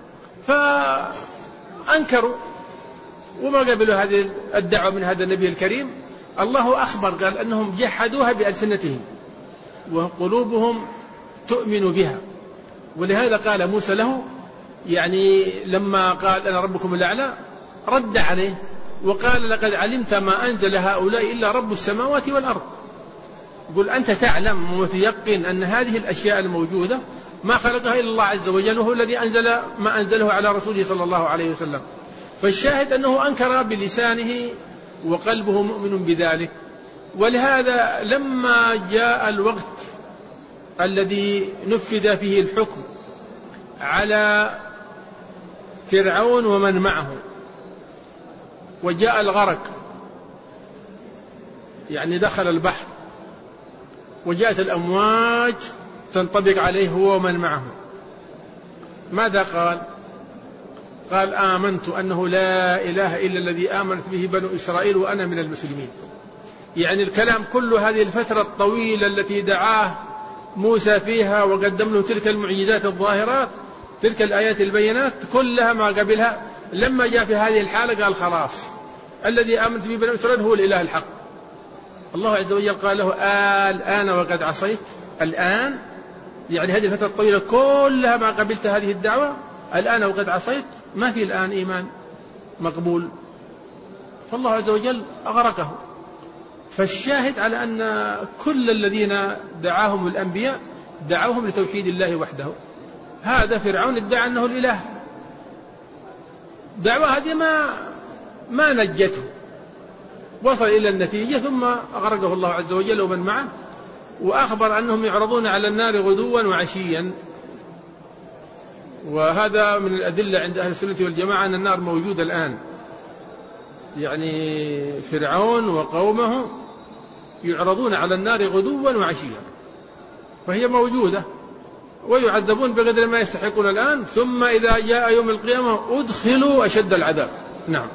فأنكروا وما قبلوا هذه الدعوة من هذا النبي الكريم. الله أخبر قال أنهم جحدوها بألسنتهم وقلوبهم تؤمن بها. ولهذا قال موسى له يعني لما قال أنا ربكم الأعلى رد عليه وقال لقد علمت ما أنزل هؤلاء إلا رب السماوات والأرض. قل أنت تعلم وتيقن أن هذه الأشياء الموجودة ما خلقها إلا الله عز وجل وهو الذي أنزل ما أنزله على رسوله صلى الله عليه وسلم. فالشاهد أنه أنكر بلسانه وقلبه مؤمن بذلك. ولهذا لما جاء الوقت الذي نفذ فيه الحكم على فرعون ومن معه وجاء الغرق يعني دخل البحر وجاءت الأمواج تنطبق عليه هو ومن معه، ماذا قال؟ قال آمنت أنه لا إله إلا الذي آمنت به بنو إسرائيل وأنا من المسلمين. يعني الكلام كل هذه الفترة الطويلة التي دعاه موسى فيها وقدم له تلك المعجزات الظاهرات تلك الآيات البينات كلها ما قبلها، لما جاء في هذه الحالة قال خلاص الذي آمنت به بنو إسرائيل هو الإله الحق. الله عز وجل قال له الآن وقد عصيت. الآن يعني هذه الفترة الطويلة كلها ما قبلت هذه الدعوة، الآن وقد عصيت، ما في الآن إيمان مقبول. فالله عز وجل أغرقه. فالشاهد على أن كل الذين دعاهم الأنبياء دعوهم لتوحيد الله وحده. هذا فرعون ادعى أنه الإله، دعوة هذه ما ما نجته، وصل إلى النتيجة ثم أغرقه الله عز وجل ومن معه. وأخبر أنهم يعرضون على النار غدوا وعشيا. وهذا من الأدلة عند أهل السنة والجماعة أن النار موجودة الآن، يعني فرعون وقومه يعرضون على النار غدوا وعشيا، فهي موجودة ويعذبون بقدر ما يستحقون الآن، ثم إذا جاء يوم القيامة أدخلوا أشد العذاب. نعم.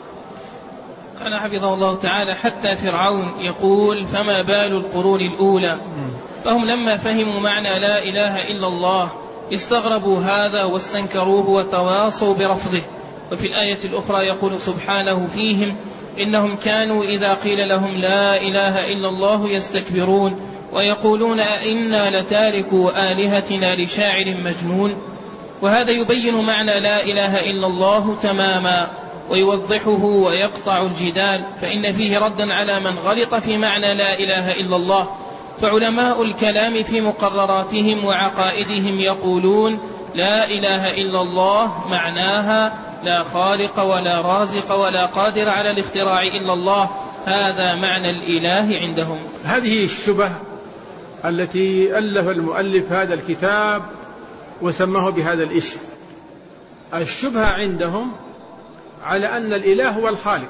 قال حفظه الله تعالى حتى فرعون يقول فما بال القرون الأولى. فهم لما فهموا معنى لا إله إلا الله استغربوا هذا واستنكروه وتواصوا برفضه. وفي الآية الأخرى يقول سبحانه فيهم إنهم كانوا إذا قيل لهم لا إله إلا الله يستكبرون ويقولون أئنا لتاركوا آلهتنا لشاعر مجنون. وهذا يبين معنى لا إله إلا الله تماما ويوضحه ويقطع الجدال، فإن فيه ردا على من غلط في معنى لا إله إلا الله. فعلماء الكلام في مقرراتهم وعقائدهم يقولون لا إله إلا الله معناها لا خالق ولا رازق ولا قادر على الاختراع إلا الله. هذا معنى الإله عندهم. هذه الشبه التي ألف المؤلف هذا الكتاب وسماه بهذا الاسم. الشبهة عندهم على أن الإله هو الخالق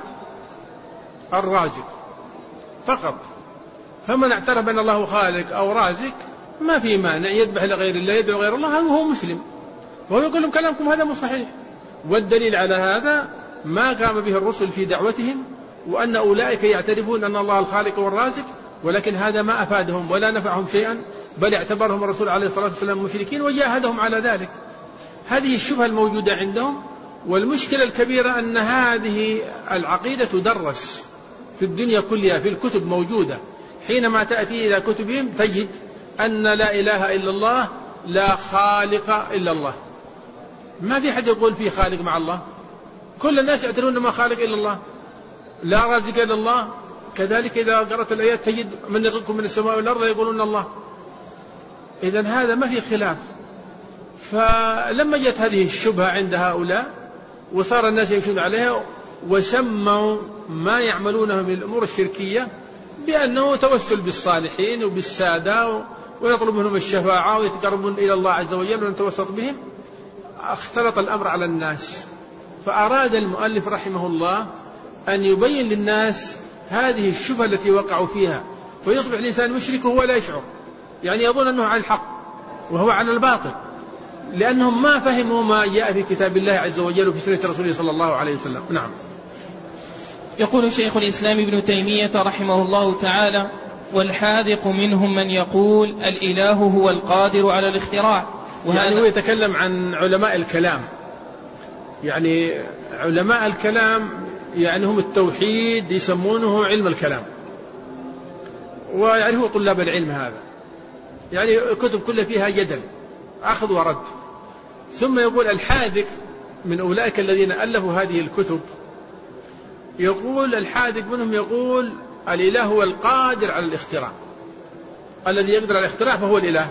الرازق فقط، فمن اعترف أن الله خالق أو رازق ما في مانع يذبح لغير الله يدعو غير الله وهو مسلم. وهو يقول لهم كلامكم هذا مو صحيح، والدليل على هذا ما قام به الرسل في دعوتهم، وأن أولئك يعترفون أن الله الخالق والرازق، ولكن هذا ما أفادهم ولا نفعهم شيئا، بل اعتبرهم الرسول عليه الصلاة والسلام مشركين وجاهدهم على ذلك. هذه الشبهة الموجودة عندهم. والمشكلة الكبيرة أن هذه العقيدة تدرس في الدنيا كلها، في الكتب موجودة. حينما تأتي إلى كتبهم تجد أن لا إله إلا الله لا خالق إلا الله. ما في حد يقول فيه خالق مع الله، كل الناس يعترفون ما خالق إلا الله، لا رازق إلا الله. كذلك إذا قرأت الآيات تجد من يرزقكم من السماء والأرض يقولون الله. إذن هذا ما في خلاف. فلما جت هذه الشبهة عند هؤلاء وصار الناس يمشون عليها وسموا ما يعملونه من الأمور الشركية بأنه توسل بالصالحين وبالسادة ويطلب منهم الشفاعة ويتقربون إلى الله عز وجل ونتوسط بهم، اختلط الأمر على الناس. فأراد المؤلف رحمه الله أن يبين للناس هذه الشبهة التي وقعوا فيها، فيصبح الإنسان مشرك وهو لا يشعر، يعني يظن أنه على الحق وهو على الباطل، لأنهم ما فهموا ما جاء في كتاب الله عز وجل وفي سنة رسوله صلى الله عليه وسلم. نعم. يقول شيخ الإسلام ابن تيمية رحمه الله تعالى والحاذق منهم من يقول الإله هو القادر على الاختراع يعني هو يتكلم عن علماء الكلام، يعني علماء الكلام يعني هم التوحيد يسمونه علم الكلام، ويعني هو طلاب العلم هذا، يعني كتب كلها فيها جدل أخذ ورد. ثم يقول الحاذق من أولئك الذين ألفوا هذه الكتب، يقول الحاذق منهم يقول الإله هو القادر على الاختراع، الذي يقدر على الاختراع فهو الإله.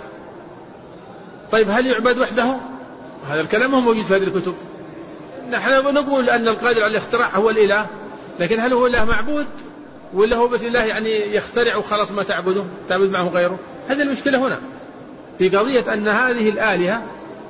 طيب هل يعبد وحده؟ هذا الكلام هو موجود في هذه الكتب. نحن نقول أن القادر على الاختراع هو الإله، لكن هل هو إله معبود ولا هو بس إله يعني يخترع وخلاص ما تعبده تعبد معه غيره؟ هذه المشكلة هنا في قضية أن هذه الآلهة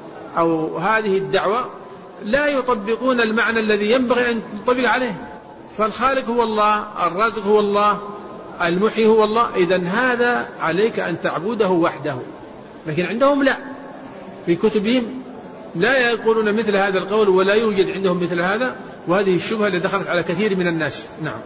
أو هذه الدعوة لا يطبقون المعنى الذي ينبغي أن يطبق عليه. فالخالق هو الله، الرازق هو الله، المحيي هو الله، إذن هذا عليك أن تعبده وحده. لكن عندهم لا، في كتبهم لا يقولون مثل هذا القول ولا يوجد عندهم مثل هذا، وهذه الشبهة اللي دخلت على كثير من الناس. نعم.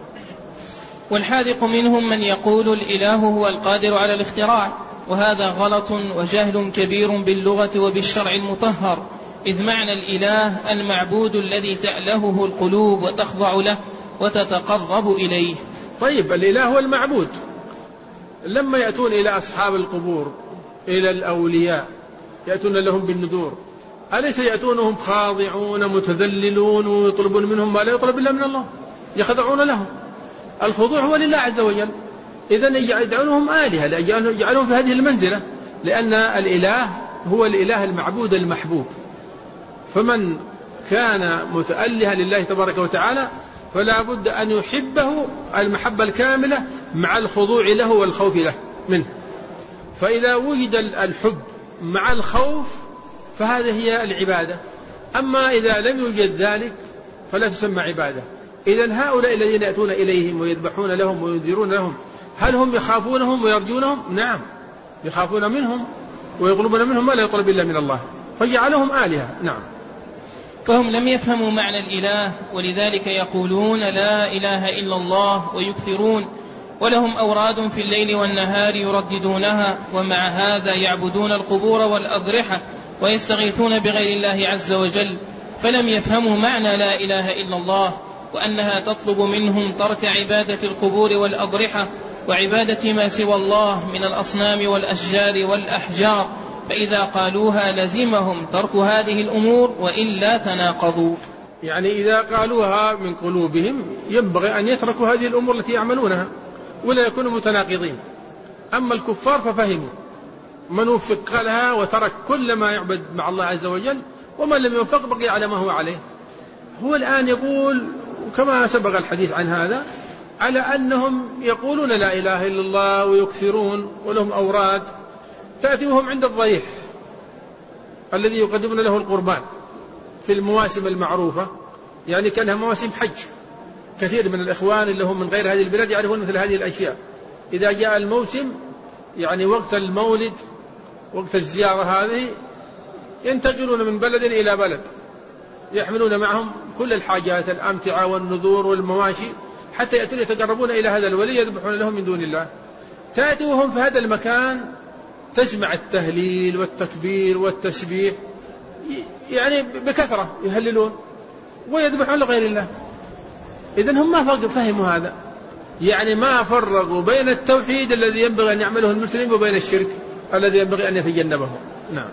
والحاذق منهم من يقول الإله هو القادر على الاختراع، وهذا غلط وجهل كبير باللغة وبالشرع المطهر، إذ معنى الإله المعبود الذي تألهه القلوب وتخضع له وتتقرب إليه. طيب الإله هو المعبود. لما يأتون إلى أصحاب القبور إلى الأولياء يأتون لهم بالنذور، أليس يأتونهم خاضعون متذللون ويطلبون منهم ما لا يطلب إلا من الله، يخضعون لهم؟ الخضوع هو لله عز وجل. إذن يجعلونهم آلهة، يجعلونهم في هذه المنزلة، لأن الإله هو الإله المعبود المحبوب. فمن كان متألها لله تبارك وتعالى فلا بد أن يحبه المحبة الكاملة مع الخضوع له والخوف له منه. فإذا وجد الحب مع الخوف فهذه هي العبادة. أما إذا لم يوجد ذلك فلا تسمى عبادة. إذن هؤلاء الذين يأتون إليهم ويذبحون لهم وينذرون لهم، هل هم يخافونهم ويرجونهم؟ نعم، يخافون منهم ويطلبون منهم ما لا يطلب إلا من الله، فجعلهم آلهة. نعم. فهم لم يفهموا معنى الإله، ولذلك يقولون لا إله إلا الله ويكثرون، ولهم أوراد في الليل والنهار يرددونها، ومع هذا يعبدون القبور والأضرحة ويستغيثون بغير الله عز وجل، فلم يفهموا معنى لا إله إلا الله، وأنها تطلب منهم ترك عبادة القبور والأضرحة وعبادة ما سوى الله من الأصنام والأشجار والأحجار، فإذا قالوها لزمهم ترك هذه الأمور وإلا تناقضوا. يعني إذا قالوها من قلوبهم ينبغي أن يتركوا هذه الأمور التي يعملونها ولا يكونوا متناقضين. أما الكفار ففهموا، من وفق لها وترك كل ما يعبد مع الله عز وجل، ومن لم يوفق بقي على ما هو عليه. هو الآن يقول كما سبق الحديث عن هذا على أنهم يقولون لا إله إلا الله ويكثرون ولهم أوراد تأتي وهم عند الضريح الذي يقدمون له القربان في المواسم المعروفة، يعني كانها مواسم حج. كثير من الإخوان اللي هم من غير هذه البلاد يعرفون مثل هذه الأشياء. إذا جاء الموسم يعني وقت المولد وقت الزيارة هذه ينتقلون من بلد إلى بلد، يحملون معهم كل الحاجات الأمتعة والنذور والمواشي حتى يأتون يتقربون إلى هذا الولي يذبحون لهم من دون الله. تأتي وهم في هذا المكان تسمع التهليل والتكبير والتسبيح يعني بكثرة يهللون ويذبحون لغير الله. إذن هم ما فهموا هذا، يعني ما فرقوا بين التوحيد الذي ينبغي أن يعمله المسلم وبين الشرك الذي ينبغي أن يتجنبه. نعم.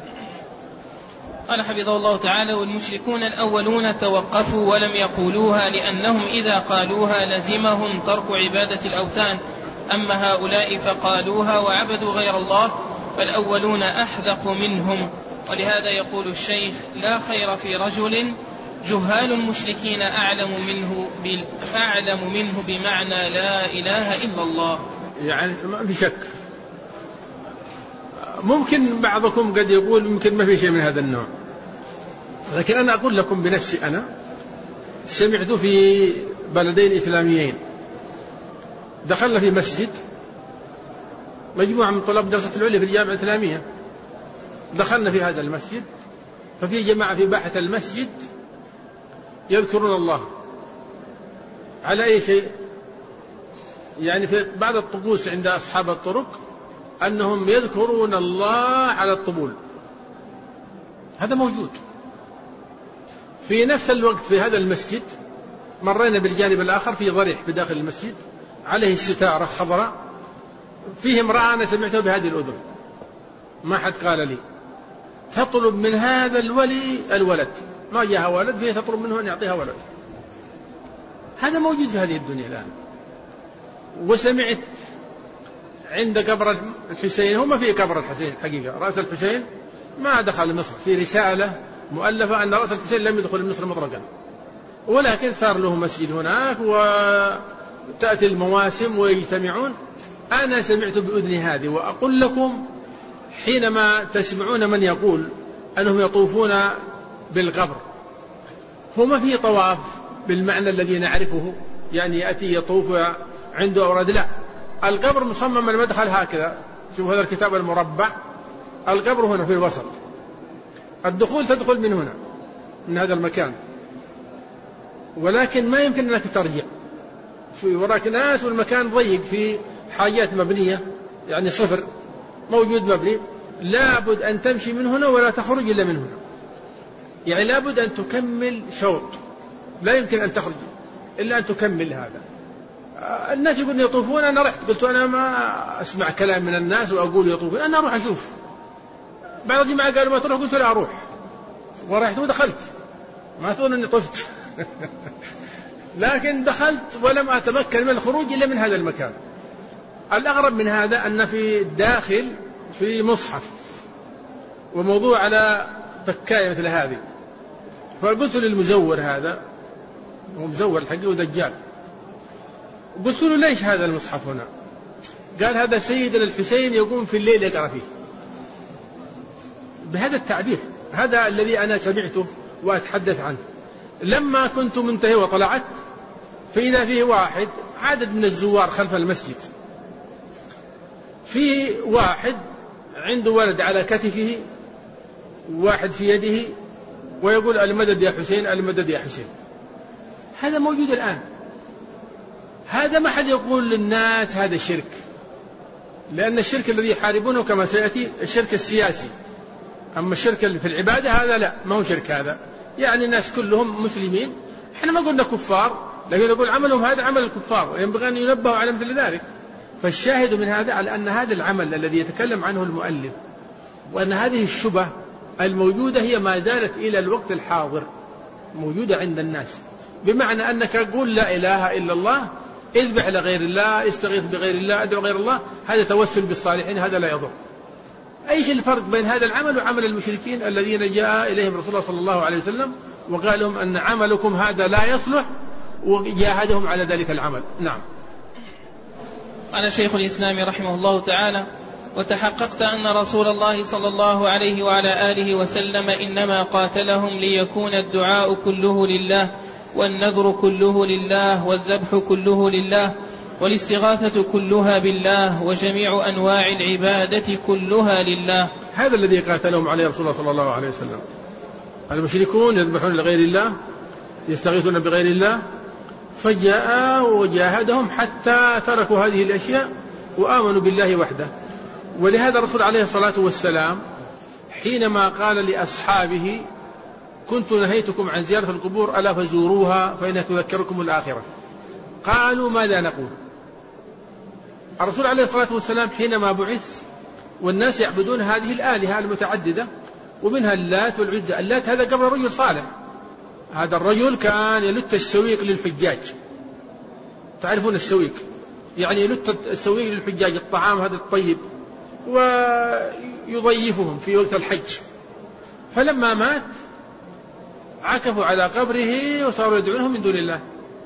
قال حفظه الله تعالى: والمشركون الأولون توقفوا ولم يقولوها لأنهم إذا قالوها لزمهم ترك عبادة الأوثان، أما هؤلاء فقالوها وعبدوا غير الله، فالأولون أحذق منهم. ولهذا يقول الشيخ: لا خير في رجل جهال المشركين أعلم منه, أعلم منه بمعنى لا إله إلا الله. يعني ما في شك، ممكن بعضكم قد يقول ممكن ما في شيء من هذا النوع، لكن أنا أقول لكم بنفسي، أنا سمعت في بلدين إسلاميين دخلنا في مسجد مجموعة من طلاب دراسة العليا في الجامعة الإسلامية، دخلنا في هذا المسجد ففي جماعة في باحة المسجد يذكرون الله على أي شيء، يعني في بعض الطقوس عند أصحاب الطرق أنهم يذكرون الله على الطبول، هذا موجود. في نفس الوقت في هذا المسجد مرينا بالجانب الآخر في ضريح في داخل المسجد عليه ستارة خضراء فيه امرأة أنا سمعتها بهذه الأذن ما حد قال لي تطلب من هذا الولي الولد، ما جاءها ولد فهي تطلب منه أن يعطيها ولد. هذا موجود في هذه الدنيا الآن. وسمعت عند قبر الحسين، هو ما في قبر الحسين حقيقة، رأس الحسين ما دخل مصر، في رسالة مؤلفة أن رأس الحسين لم يدخل مصر مطلقا، ولكن صار له مسجد هناك وتأتي المواسم ويجتمعون. أنا سمعت بأذني هذه، وأقول لكم حينما تسمعون من يقول أنهم يطوفون بالقبر، هو ما فيه طواف بالمعنى الذي نعرفه، يعني يأتي يطوف عنده أوراد، لا، القبر مصمم المدخل هكذا، شوفوا هذا الكتاب المربع، القبر هنا في الوسط، الدخول تدخل من هنا من هذا المكان، ولكن ما يمكن أنك ترجع، في وراك ناس والمكان ضيق، في حاجات مبنية يعني صفر موجود مبني، لابد أن تمشي من هنا ولا تخرج إلا من هنا، يعني لابد أن تكمل شوط، لا يمكن أن تخرج إلا أن تكمل هذا. الناس يقولون يطوفون، أنا رحت قلت أنا ما أسمع كلام من الناس وأقول يطوفون، أنا أروح أشوف. بعض الجماعة قالوا ما تروح، قلت لا أروح، ورحت ودخلت، ما تظن أني طفت لكن دخلت ولم أتمكن من الخروج إلا من هذا المكان. الأغرب من هذا أن في الداخل في مصحف وموضوع على تكاية مثل هذه، فقلت للمزور هذا، هو مزور الحقيقي ودجال، قلت له ليش هذا المصحف هنا؟ قال هذا سيدنا الحسين يقوم في الليل يقرأ فيه، بهذا التعبير، هذا الذي أنا سمعته وأتحدث عنه. لما كنت منتهي وطلعت فإذا فيه واحد، عدد من الزوار خلف المسجد، في واحد عنده ولد على كتفه، واحد في يده، ويقول المدد يا حسين، المدد يا حسين. هذا موجود الآن. هذا ما حد يقول للناس هذا شرك، لأن الشرك الذي يحاربونه كما سيأتي الشرك السياسي، أما الشرك اللي في العبادة هذا لا، ما هو شرك هذا، يعني الناس كلهم مسلمين، احنا ما قلنا كفار، لكن نقول عملهم هذا عمل الكفار، وينبغي أن ينبهوا على مثل ذلك. فالشاهد من هذا على أن هذا العمل الذي يتكلم عنه المؤلف، وأن هذه الشبه الموجودة هي ما زالت إلى الوقت الحاضر موجودة عند الناس، بمعنى أنك قول لا إله إلا الله، اذبح لغير الله، استغيث بغير الله، ادعو غير الله، هذا توسل بالصالحين، هذا لا يضر. أيش الفرق بين هذا العمل وعمل المشركين الذين جاء إليهم رسول الله صلى الله عليه وسلم وقال لهم أن عملكم هذا لا يصلح، وجاهدهم على ذلك العمل؟ نعم. قال شيخ الإسلام رحمه الله تعالى: وتحققت أن رسول الله صلى الله عليه وعلى آله وسلم إنما قاتلهم ليكون الدعاء كله لله، والنذر كله لله، والذبح كله لله، والاستغاثة كلها بالله، وجميع أنواع العبادة كلها لله. هذا الذي قاتلهم عليه رسول الله صلى الله عليه وسلم. المشركون يذبحون لغير الله، يستغيثون بغير الله، فجاء وجاهدهم حتى تركوا هذه الأشياء وآمنوا بالله وحده. ولهذا الرسول عليه الصلاة والسلام حينما قال لأصحابه: كنت نهيتكم عن زيارة القبور ألا فزوروها فإنها تذكركم الآخرة، قالوا ماذا نقول؟ الرسول عليه الصلاة والسلام حينما بعث والناس يعبدون هذه الآلهة المتعددة، ومنها اللات والعزى. اللات هذا قبل رجل صالح، هذا الرجل كان يلت السويق للحجاج، تعرفون السويق، يعني يلت السويق للحجاج، الطعام هذا الطيب، ويضيفهم في وقت الحج. فلما مات عكفوا على قبره وصاروا يدعونهم من دون الله.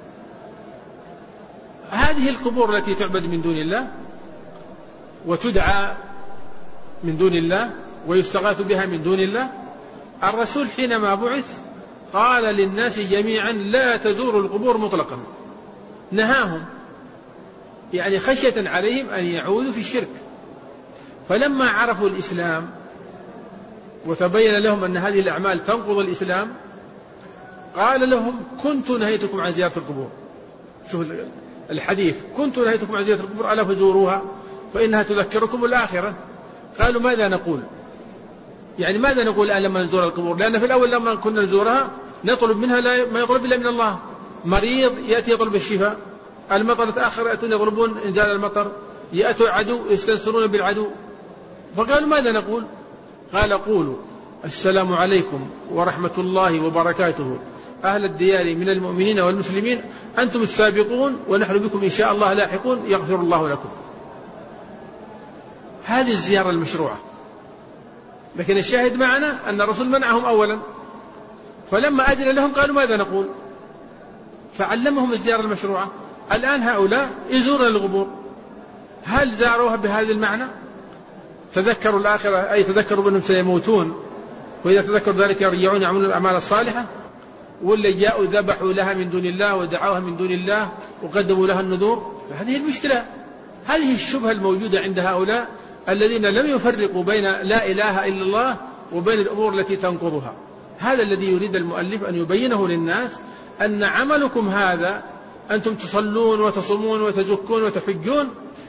هذه القبور التي تعبد من دون الله وتدعى من دون الله ويستغاث بها من دون الله، الرسول حينما بعث قال للناس جميعا: لا تزوروا القبور مطلقا، نهاهم، يعني خشية عليهم أن يعودوا في الشرك. فلما عرفوا الإسلام وتبين لهم أن هذه الأعمال تنقض الإسلام، قال لهم: كنت نهيتكم عن زيارة القبور. شوف الحديث: كنت نهيتكم عن زيارة القبور ألا فزوروها فإنها تذكركم الآخرة. قالوا ماذا نقول؟ يعني ماذا نقول الآن لما نزور القبور؟ لأن في الأول لما كنا نزورها نطلب منها لا ما يطلب إلا من الله. مريض يأتي يطلب الشفاء، المطر تأخر يأتون يطلبون إنزال المطر، يأتوا عدو يستنصرون بالعدو. فقالوا ماذا نقول؟ قال قولوا السلام عليكم ورحمة الله وبركاته أهل الديار من المؤمنين والمسلمين أنتم السابقون ونحن بكم إن شاء الله لاحقون يغفر الله لكم. هذه الزيارة المشروعة. لكن الشاهد معنا أن الرسول منعهم أولا، فلما أذن لهم قالوا ماذا نقول؟ فعلمهم الزيارة المشروعة. الآن هؤلاء يزورون القبور، هل زاروها بهذا المعنى؟ تذكروا الآخرة أي تذكروا أنهم سيموتون، وإذا تذكروا ذلك يرجعون يعملون الأعمال الصالحة، ولا جاءوا ذبحوا لها من دون الله ودعوها من دون الله وقدموا لها النذور؟ هذه المشكلة، هذه الشبهة الموجودة عند هؤلاء الذين لم يفرقوا بين لا إله إلا الله وبين الأمور التي تنقضها. هذا الذي يريد المؤلف أن يبينه للناس، أن عملكم هذا أنتم تصلون وتصومون وتزكون وتحجون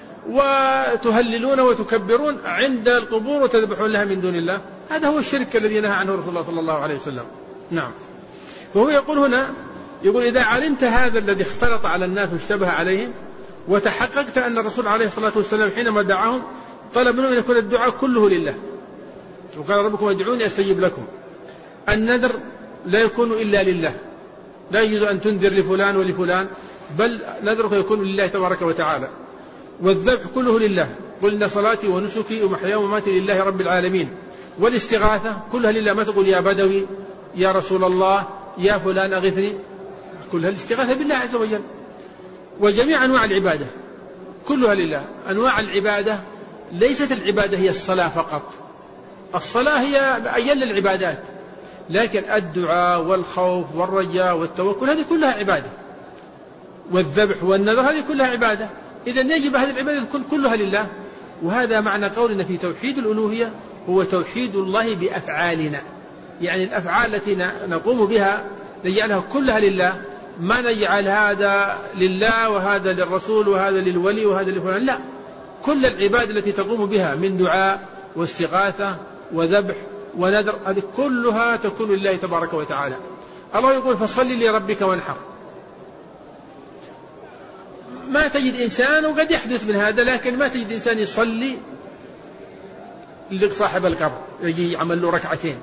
وتهللون وتكبرون عند القبور وتذبحون لها من دون الله، هذا هو الشرك الذي نهى عنه رسول الله صلى الله عليه وسلم. نعم. وهو يقول هنا، يقول إذا علمت هذا الذي اختلط على الناس واشتبه عليهم، وتحققت أن الرسول عليه الصلاة والسلام حينما دعاهم طلب منهم أن يكون الدعاء كله لله، وقال ربكم ادعوني أستجب لكم. النذر لا يكون إلا لله، لا يجوز أن تنذر لفلان ولفلان، بل نذرك يكون لله تبارك وتعالى. والذبح كله لله، قل إن صلاتي ونسكي ومحياي ومماتي لله رب العالمين. والاستغاثة كلها لله، ما تقول يا بدوي يا رسول الله يا فلان أغثني، كلها الاستغاثة بالله عز وجل. وجميع أنواع العبادة كلها لله. أنواع العبادة ليست العبادة هي الصلاة فقط، الصلاة هي أجل العبادات، لكن الدعاء والخوف والرجاء والتوكل هذه كلها عبادة، والذبح والنذر هذه كلها عبادة. إذن يجب هذه العبادة تكون كلها لله. وهذا معنى قولنا في توحيد الألوهية، هو توحيد الله بأفعالنا، يعني الأفعال التي نقوم بها نجعلها كلها لله، ما نجعل هذا لله وهذا للرسول وهذا للولي وهذا لفلان، لا، كل العبادة التي تقوم بها من دعاء واستغاثة وذبح ونذر هذه كلها تكون لله تبارك وتعالى. الله يقول فصل لربك وانحر. ما تجد إنسان، وقد يحدث من هذا، لكن ما تجد إنسان يصلي لصاحب القبر يجي يعمل له ركعتين،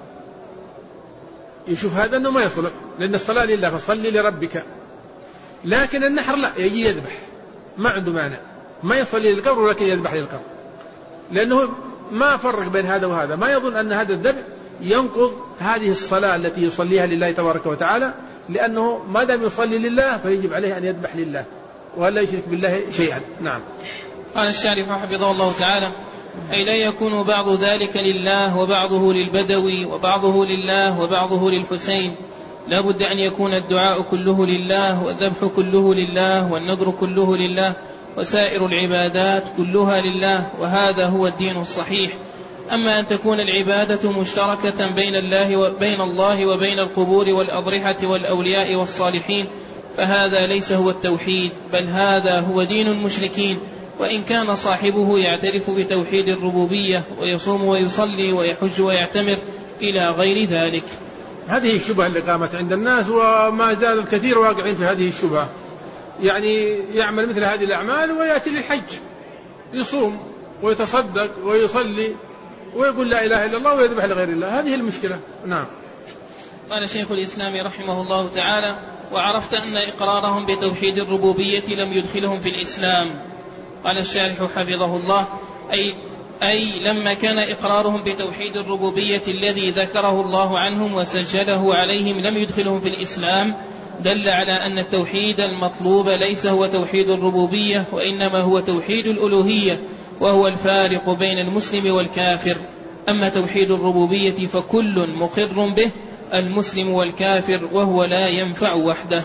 يشوف هذا أنه ما يصلح، لأن الصلاة لله فصلي لربك. لكن النحر لا، يجي يذبح، ما عنده مانع، ما يصلي للقبر ولكن يذبح للقبر، لأنه ما فرق بين هذا وهذا، ما يظن أن هذا الذبح ينقض هذه الصلاة التي يصليها لله تبارك وتعالى، لأنه ما دام يصلي لله فيجب عليه أن يذبح لله ولا يشرك بالله شيئا. نعم. قال الشارح حفظه الله تعالى: أي لا يكون بعض ذلك لله وبعضه للبدوي وبعضه لله وبعضه للحسين، لا بد أن يكون الدعاء كله لله والذبح كله لله والنذر كله لله وسائر العبادات كلها لله، وهذا هو الدين الصحيح. أما أن تكون العبادة مشتركة بين الله وبين الله وبين القبور والأضرحة والأولياء والصالحين فهذا ليس هو التوحيد، بل هذا هو دين المشركين، وإن كان صاحبه يعترف بتوحيد الربوبية ويصوم ويصلي ويحج ويعتمر إلى غير ذلك. هذه الشبهة اللي قامت عند الناس، وما زال الكثير واقعين في هذه الشبهة، يعني يعمل مثل هذه الأعمال ويأتي للحج، يصوم ويتصدق ويصلي ويقول لا إله إلا الله ويذبح لغير الله، هذه المشكلة. نعم. قال شيخ الإسلام رحمه الله تعالى: وعرفت أن إقرارهم بتوحيد الربوبية لم يدخلهم في الإسلام. قال الشارح حفظه الله: أي, أي لما كان إقرارهم بتوحيد الربوبية الذي ذكره الله عنهم وسجله عليهم لم يدخلهم في الإسلام، دل على أن التوحيد المطلوب ليس هو توحيد الربوبية، وإنما هو توحيد الألوهية، وهو الفارق بين المسلم والكافر. أما توحيد الربوبية فكل مقر به، المسلم والكافر، وهو لا ينفع وحده.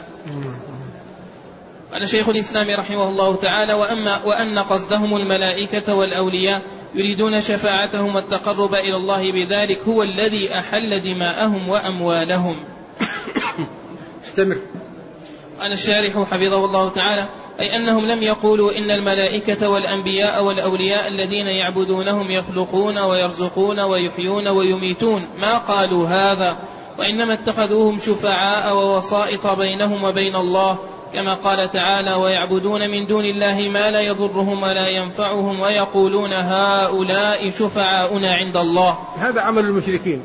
قال شيخ الإسلام رحمه الله تعالى: وأما وأن قصدهم الملائكة والأولياء يريدون شفاعتهم والتقرب إلى الله بذلك هو الذي أحل دماءهم وأموالهم. استمر. قال الشارح حفظه الله تعالى: أي أنهم لم يقولوا إن الملائكة والأنبياء والأولياء الذين يعبدونهم يخلقون ويرزقون ويحيون ويميتون، ما قالوا هذا، وإنما اتخذوهم شفعاء ووسائط بينهم وبين الله، كما قال تعالى: ويعبدون من دون الله ما لا يضرهم ولا ينفعهم ويقولون هؤلاء شفعاؤنا عند الله. هذا عمل المشركين،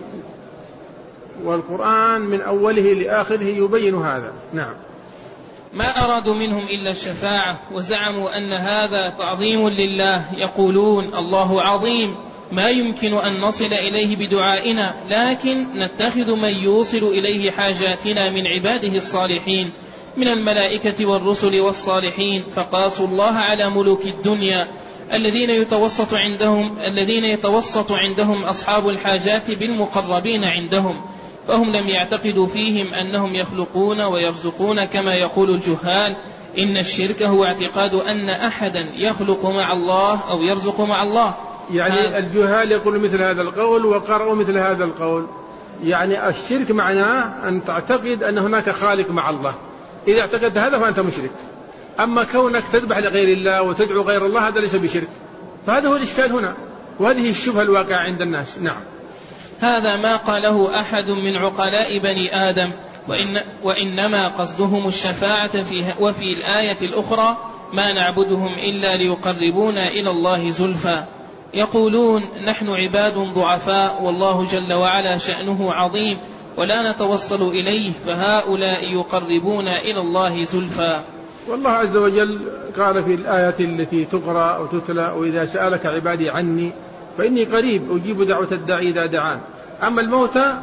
والقرآن من أوله لآخره يبين هذا. نعم. ما أرادوا منهم إلا الشفاعة، وزعموا أن هذا تعظيم لله، يقولون: الله عظيم، ما يمكن أن نصل إليه بدعائنا، لكن نتخذ من يوصل إليه حاجاتنا من عباده الصالحين من الملائكة والرسل والصالحين، فقاسوا الله على ملوك الدنيا الذين يتوسط عندهم الذين يتوسط عندهم أصحاب الحاجات بالمقربين عندهم، فهم لم يعتقدوا فيهم أنهم يخلقون ويرزقون كما يقول الجهال. إن الشرك هو اعتقاد أن أحدا يخلق مع الله أو يرزق مع الله. يعني الجهال يقول مثل هذا القول وقرأوا مثل هذا القول. يعني الشرك معناه أن تعتقد أن هناك خالق مع الله، إذا اعتقدت هذا فأنت مشرك. أما كونك تذبح لغير الله وتدعو غير الله هذا ليس بشرك، فهذا هو الإشكال هنا، وهذه الشبهة الواقعة عند الناس. نعم. هذا ما قاله أحد من عقلاء بني آدم، وإن وإنما قصدهم الشفاعة فيها. وفي الآية الأخرى: ما نعبدهم إلا ليقربونا إلى الله زلفى. يقولون: نحن عباد ضعفاء، والله جل وعلا شأنه عظيم، ولا نتوصل إليه، فهؤلاء يقربونا إلى الله زلفى. والله عز وجل قال في الآية التي تقرأ وتتلى: وإذا سألك عبادي عني فإني قريب أجيب دعوة الداعي إذا دعان. أما الموتى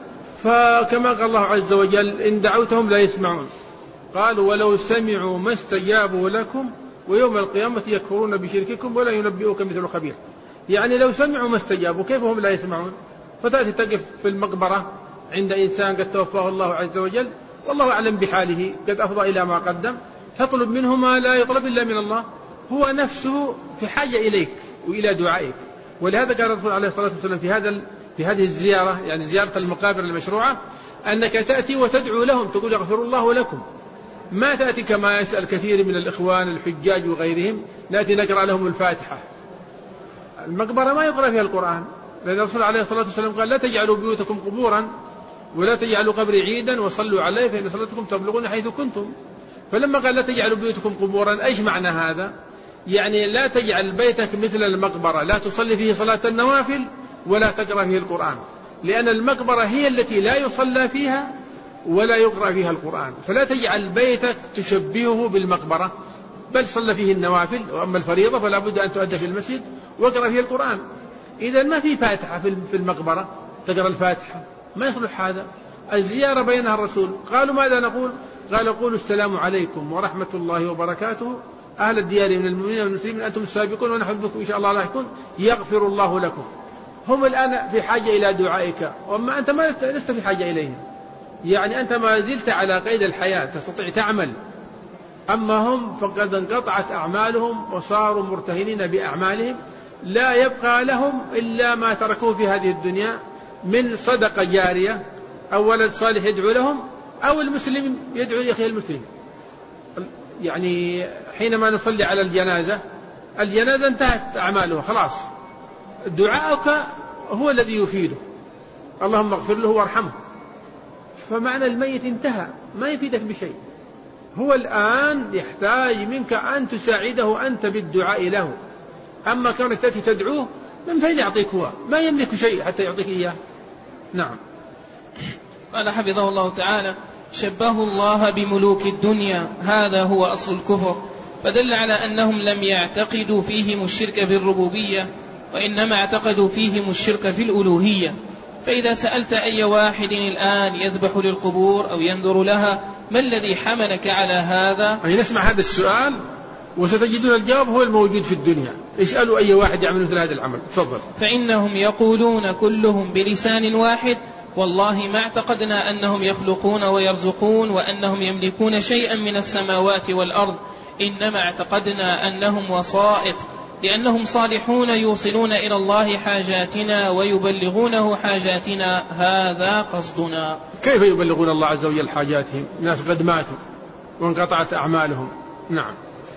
فكما قال الله عز وجل: إن دعوتهم لا يسمعون، قالوا ولو سمعوا ما استجابوا لكم ويوم القيامة يكفرون بشرككم ولا ينبئوك مثل خبير. يعني لو سمعوا ما استجابوا كيف هم لا يسمعون؟ فتأتي تقف في المقبرة عند إنسان قد توفاه الله عز وجل والله أعلم بحاله، قد أفضى إلى ما قدم، تطلب منه ما لا يطلب إلا من الله، هو نفسه في حاجة إليك وإلى دعائك. ولهذا قال الرسول عليه الصلاة والسلام في هذا في هذه الزيارة، يعني زيارة المقابر المشروعة، أنك تأتي وتدعو لهم، تقول: يغفر الله لكم. ما تأتي كما يسأل كثير من الإخوان الحجاج وغيرهم، نأتي نقرأ لهم الفاتحة. المقبرة ما يقرأ فيها القرآن، لأن الرسول عليه الصلاة والسلام قال: لا تجعلوا بيوتكم قبورا ولا تجعلوا قبري عيدا وصلوا عليه فإن صلاتكم تبلغون حيث كنتم. فلما قال: لا تجعلوا بيوتكم قبورا، أيش معنى هذا؟ يعني لا تجعل بيتك مثل المقبرة، لا تصلي فيه صلاة النوافل ولا تقرأ فيه القرآن، لأن المقبرة هي التي لا يصلى فيها ولا يقرأ فيها القرآن، فلا تجعل بيتك تشبهه بالمقبرة، بل صلى فيه النوافل، وأما الفريضة فلا بد أن تؤدى في المسجد واقرأ فيه القرآن. إذا ما في فاتحة في المقبرة تقرأ الفاتحة، ما يصلح هذا. الزيارة بينها الرسول، قالوا: ماذا نقول؟ قال: قولوا السلام عليكم ورحمة الله وبركاته أهل الديار من المؤمنين والمسلمين أنتم السابقون ونحن بكم إن شاء الله لاحقون يغفر الله لكم. هم الآن في حاجة إلى دعائك، وأما أنت ما لست في حاجة إليهم، يعني أنت ما زلت على قيد الحياة تستطيع تعمل، أما هم فقد انقطعت أعمالهم وصاروا مرتهنين بأعمالهم، لا يبقى لهم إلا ما تركوه في هذه الدنيا من صدقة جارية أو ولد صالح يدعو لهم أو المسلم يدعو لأخيه المسلم. يعني حينما نصلي على الجنازة، الجنازة انتهت أعمالها خلاص، دعاءك هو الذي يفيده، اللهم اغفر له وارحمه، فمعنى الميت انتهى، ما يفيدك بشيء. هو الآن يحتاج منك أن تساعده أنت بالدعاء له، أما كونك تأتي تدعوه من فين يعطيك؟ هو ما يملك شيء حتى يعطيك إياه. نعم. قال حفظه الله تعالى: شبهوا الله بملوك الدنيا، هذا هو أصل الكفر، فدل على أنهم لم يعتقدوا فيهم الشرك في الربوبية، وإنما اعتقدوا فيهم الشرك في الألوهية. فإذا سألت أي واحد الآن يذبح للقبور أو ينذر لها: ما الذي حملك على هذا؟ أي نسمع هذا السؤال وستجدون الجواب هو الموجود في الدنيا. اسألوا أي واحد يعمل مثل هذا العمل. تفضل. فإنهم يقولون كلهم بلسان واحد: والله ما اعتقدنا أنهم يخلقون ويرزقون وأنهم يملكون شيئا من السماوات والأرض، إنما اعتقدنا أنهم وسائط، لأنهم صالحون يوصلون إلى الله حاجاتنا ويبلغونه حاجاتنا، هذا قصدنا. كيف يبلغون الله عز وجل حاجاتهم؟ الناس قد ماتوا وانقطعت أعمالهم. نعم.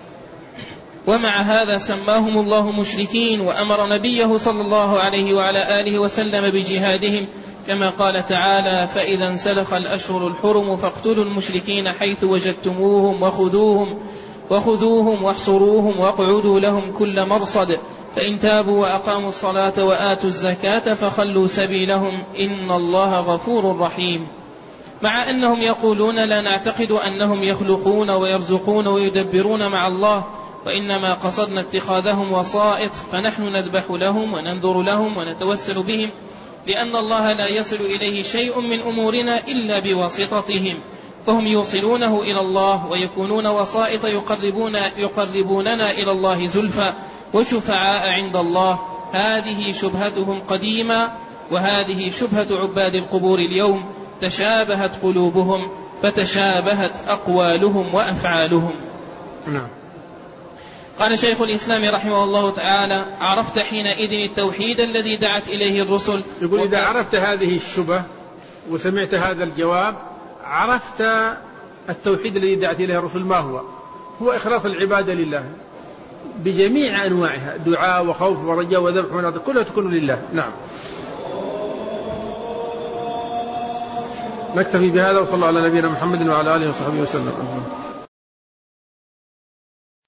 ومع هذا سماهم الله مشركين، وأمر نبيه صلى الله عليه وعلى آله وسلم بجهادهم، كما قال تعالى: فإذا انسلخ الأشهر الحرم فاقتلوا المشركين حيث وجدتموهم وخذوهم وخذوهم واحصروهم واقعدوا لهم كل مرصد، فإن تابوا وأقاموا الصلاة وآتوا الزكاة فخلوا سبيلهم إن الله غفور رحيم. مع أنهم يقولون لا نعتقد أنهم يخلقون ويرزقون ويدبرون مع الله، وإنما قصدنا اتخاذهم وسائط، فنحن نذبح لهم وننذر لهم ونتوسل بهم، لأن الله لا يصل إليه شيء من أمورنا إلا بواسطتهم، فهم يوصلونه إلى الله ويكونون وسائط يقربون يقربوننا إلى الله زلفى وشفعاء عند الله. هذه شبهتهم قديما، وهذه شبهة عباد القبور اليوم، تشابهت قلوبهم فتشابهت أقوالهم وأفعالهم. نعم. قال شيخ الإسلام رحمه الله تعالى: عرفت حينئذ التوحيد الذي دعت إليه الرسل. يقول إذا عرفت هذه الشبهة وسمعت هذا الجواب عرفت التوحيد الذي دعت إليه الرسل. ما هو؟ هو إخلاص العبادة لله بجميع أنواعها، دعاء وخوف ورجاء وذبح ونذر، كلها تكون لله. نعم. نكتفي بهذا، وصلى الله على نبينا محمد وعلى آله وصحبه وسلم.